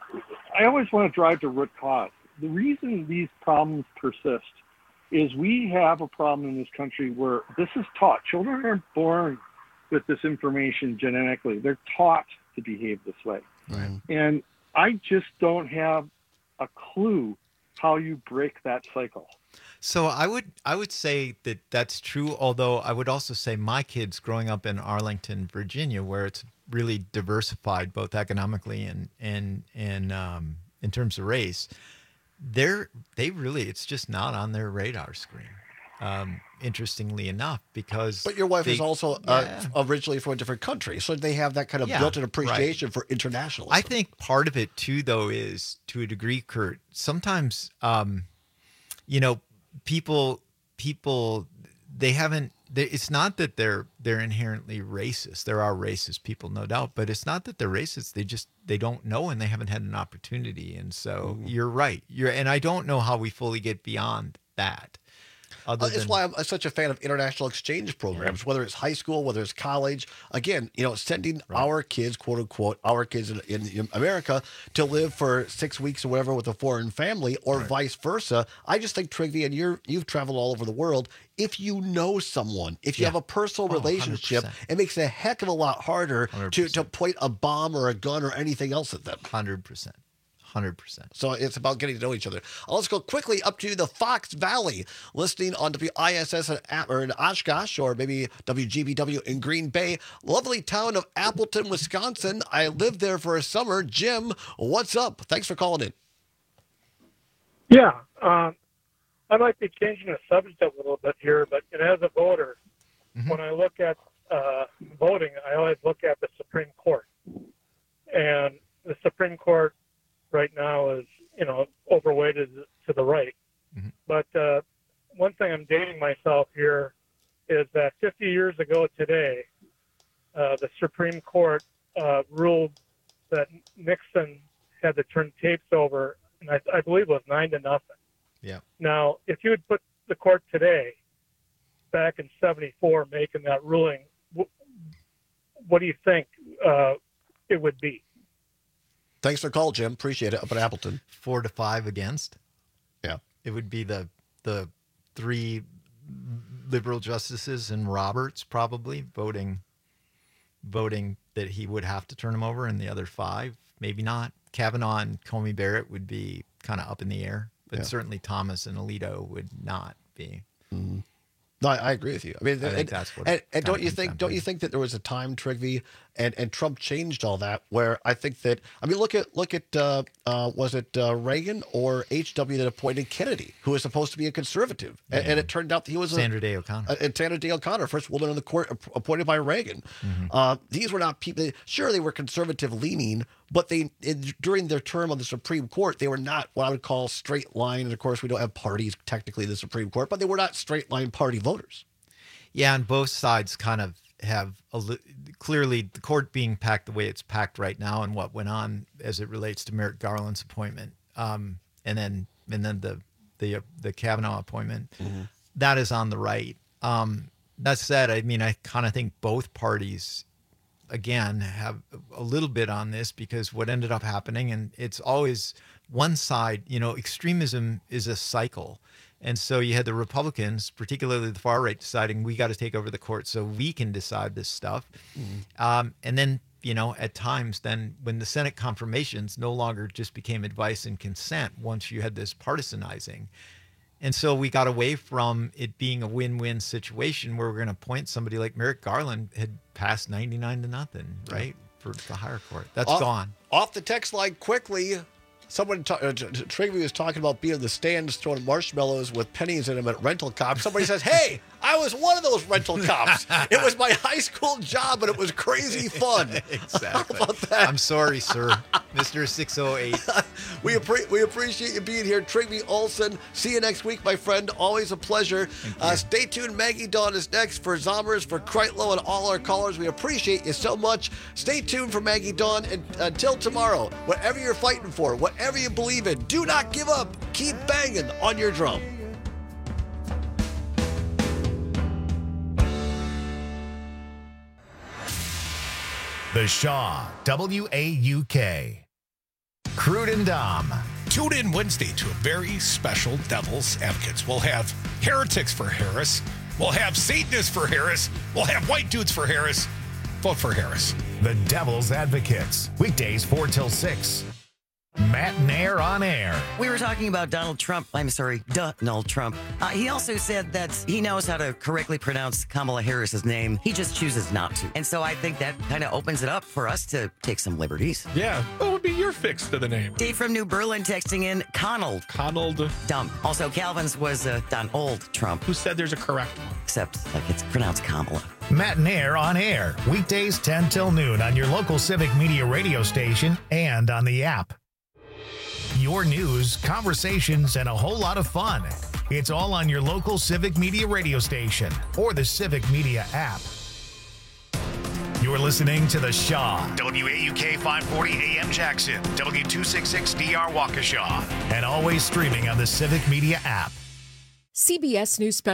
I always want to drive to root cause. The reason these problems persist is we have a problem in this country where this is taught. Children aren't born with this information genetically. They're taught to behave this way. Right. And I just don't have a clue how you break that cycle. So I would I would say that that's true, although I would also say my kids growing up in Arlington, Virginia, where it's really diversified both economically and and and um, in terms of race, they're they really it's just not on their radar screen. Um, interestingly enough, because but your wife they, is also yeah. uh, originally from a different country, so they have that kind of Yeah, built-in appreciation right. for internationalism. I think part of it too, though, is to a degree, Kurt. Sometimes, um, you know, people people they haven't. They, it's not that they're they're inherently racist. There are racist people, no doubt, but it's not that they're racist. They just they don't know and they haven't had an opportunity. And so Mm-hmm. you're right. You're and I don't know how we fully get beyond that. Other Uh, it's than- why I'm such a fan of international exchange programs, whether it's high school, whether it's college. Again, you know, sending our kids, quote unquote, our kids in, in, in America to live for six weeks or whatever with a foreign family, or vice versa. I just think, Trigvi, and you're you've traveled all over the world. If you know someone, if you Yeah. have a personal Oh, relationship, one hundred percent. it makes it a heck of a lot harder to, to point a bomb or a gun or anything else at them. Hundred percent. Hundred percent. So it's about getting to know each other. Uh, Let's go quickly up to the Fox Valley, listening on W I S S in, A- or in Oshkosh, or maybe W G B W in Green Bay. Lovely town of Appleton, Wisconsin. I lived there for a summer. Jim, what's up? Thanks for calling in. Yeah, um, I might be changing the subject a little bit here, but and as a voter, when I look at uh, voting, I always look at the Supreme Court. And the Supreme Court right now is, you know, overweighted to the right. But uh, one thing I'm dating myself here is that fifty years ago today, uh, the Supreme Court uh, ruled that Nixon had to turn tapes over, and I, I believe it was nine to nothing. Yeah. Now, if you would put the court today, back in seventy-four, making that ruling, wh- what do you think uh, it would be? Thanks for the call, Jim. Appreciate it. Up at Appleton. Four to five against. Yeah. It would be the the three liberal justices and Roberts probably voting voting that he would have to turn him over, and the other five maybe not. Kavanaugh and Comey Barrett would be kind of up in the air, but Yeah. certainly Thomas and Alito would not be. Mm-hmm. No, I, I agree with you. I mean, I and, think that's what and, it and kinda don't you comes think? down Don't to. you think that there was a time, Trigvi, and and Trump changed all that? Where I think that I mean, look at look at uh, uh, was it uh, Reagan or H W that appointed Kennedy, who was supposed to be a conservative, and, and it turned out that he was Sandra a, Day O'Connor. Uh, and Sandra Day O'Connor, first woman on the court app- appointed by Reagan. Uh, these were not people. Sure, they were conservative leaning, but they in, during their term on the Supreme Court, they were not what I would call straight line. And of course, we don't have parties technically in the Supreme Court, but they were not straight line party voters. Yeah, and both sides kind of have a li- clearly the court being packed the way it's packed right now, and what went on as it relates to Merrick Garland's appointment, um, and then and then the the the Kavanaugh appointment, that is on the right. Um, that said, I mean, I kind of think both parties, again, have a little bit on this because what ended up happening, and it's always one side. You know, extremism is a cycle. And so you had the Republicans, particularly the far right, deciding we got to take over the court so we can decide this stuff. Mm-hmm. Um, and then, you know, at times, then when the Senate confirmations no longer just became advice and consent, once you had this partisanizing. And so we got away from it being a win-win situation where we're going to appoint somebody like Merrick Garland had passed ninety-nine to nothing, right, for the higher court. That's off, gone. Off the text line quickly. Someone, ta- uh, Trigvi was talking about being in the stands throwing marshmallows with pennies in them at rental cops. Somebody says, hey, I was one of those rental cops. It was my high school job, and it was crazy fun. Exactly. How about that? I'm sorry, sir. Mister six oh eight. We, appre- we appreciate you being here, Trygve Olson. See you next week, my friend. Always a pleasure. Uh, stay tuned. Maggie Dawn is next for Zombers, for Kreitlow, and all our callers. We appreciate you so much. Stay tuned for Maggie Dawn. And until tomorrow, whatever you're fighting for, whatever you believe in, do not give up. Keep banging on your drum. The Shaw, W A U K. Crude and Dom. Tune in Wednesday to a very special Devil's Advocates. We'll have heretics for Harris. We'll have Satanists for Harris. We'll have white dudes for Harris. Vote for Harris. The Devil's Advocates. Weekdays four till six. Matt Nair on air. We were talking about Donald Trump. I'm sorry, Donald Trump. Uh, he also said that he knows how to correctly pronounce Kamala Harris's name. He just chooses not to. And so I think that kind of opens it up for us to take some liberties. Yeah, what would be your fix to the name? Dave from New Berlin texting in Conald. Conald. Dumb. Also, Calvin's was uh, Donald Trump. Who said there's a correct one? Except, like, it's pronounced Kamala. Matt Nair on air. Weekdays ten till noon on your local Civic Media radio station and on the app. Your news, conversations, and a whole lot of fun. It's all on your local Civic Media radio station or the Civic Media app. You're listening to The Shaw, W A U K five forty A M Jackson, W two sixty-six D R Waukesha, and always streaming on the Civic Media app. C B S News Special.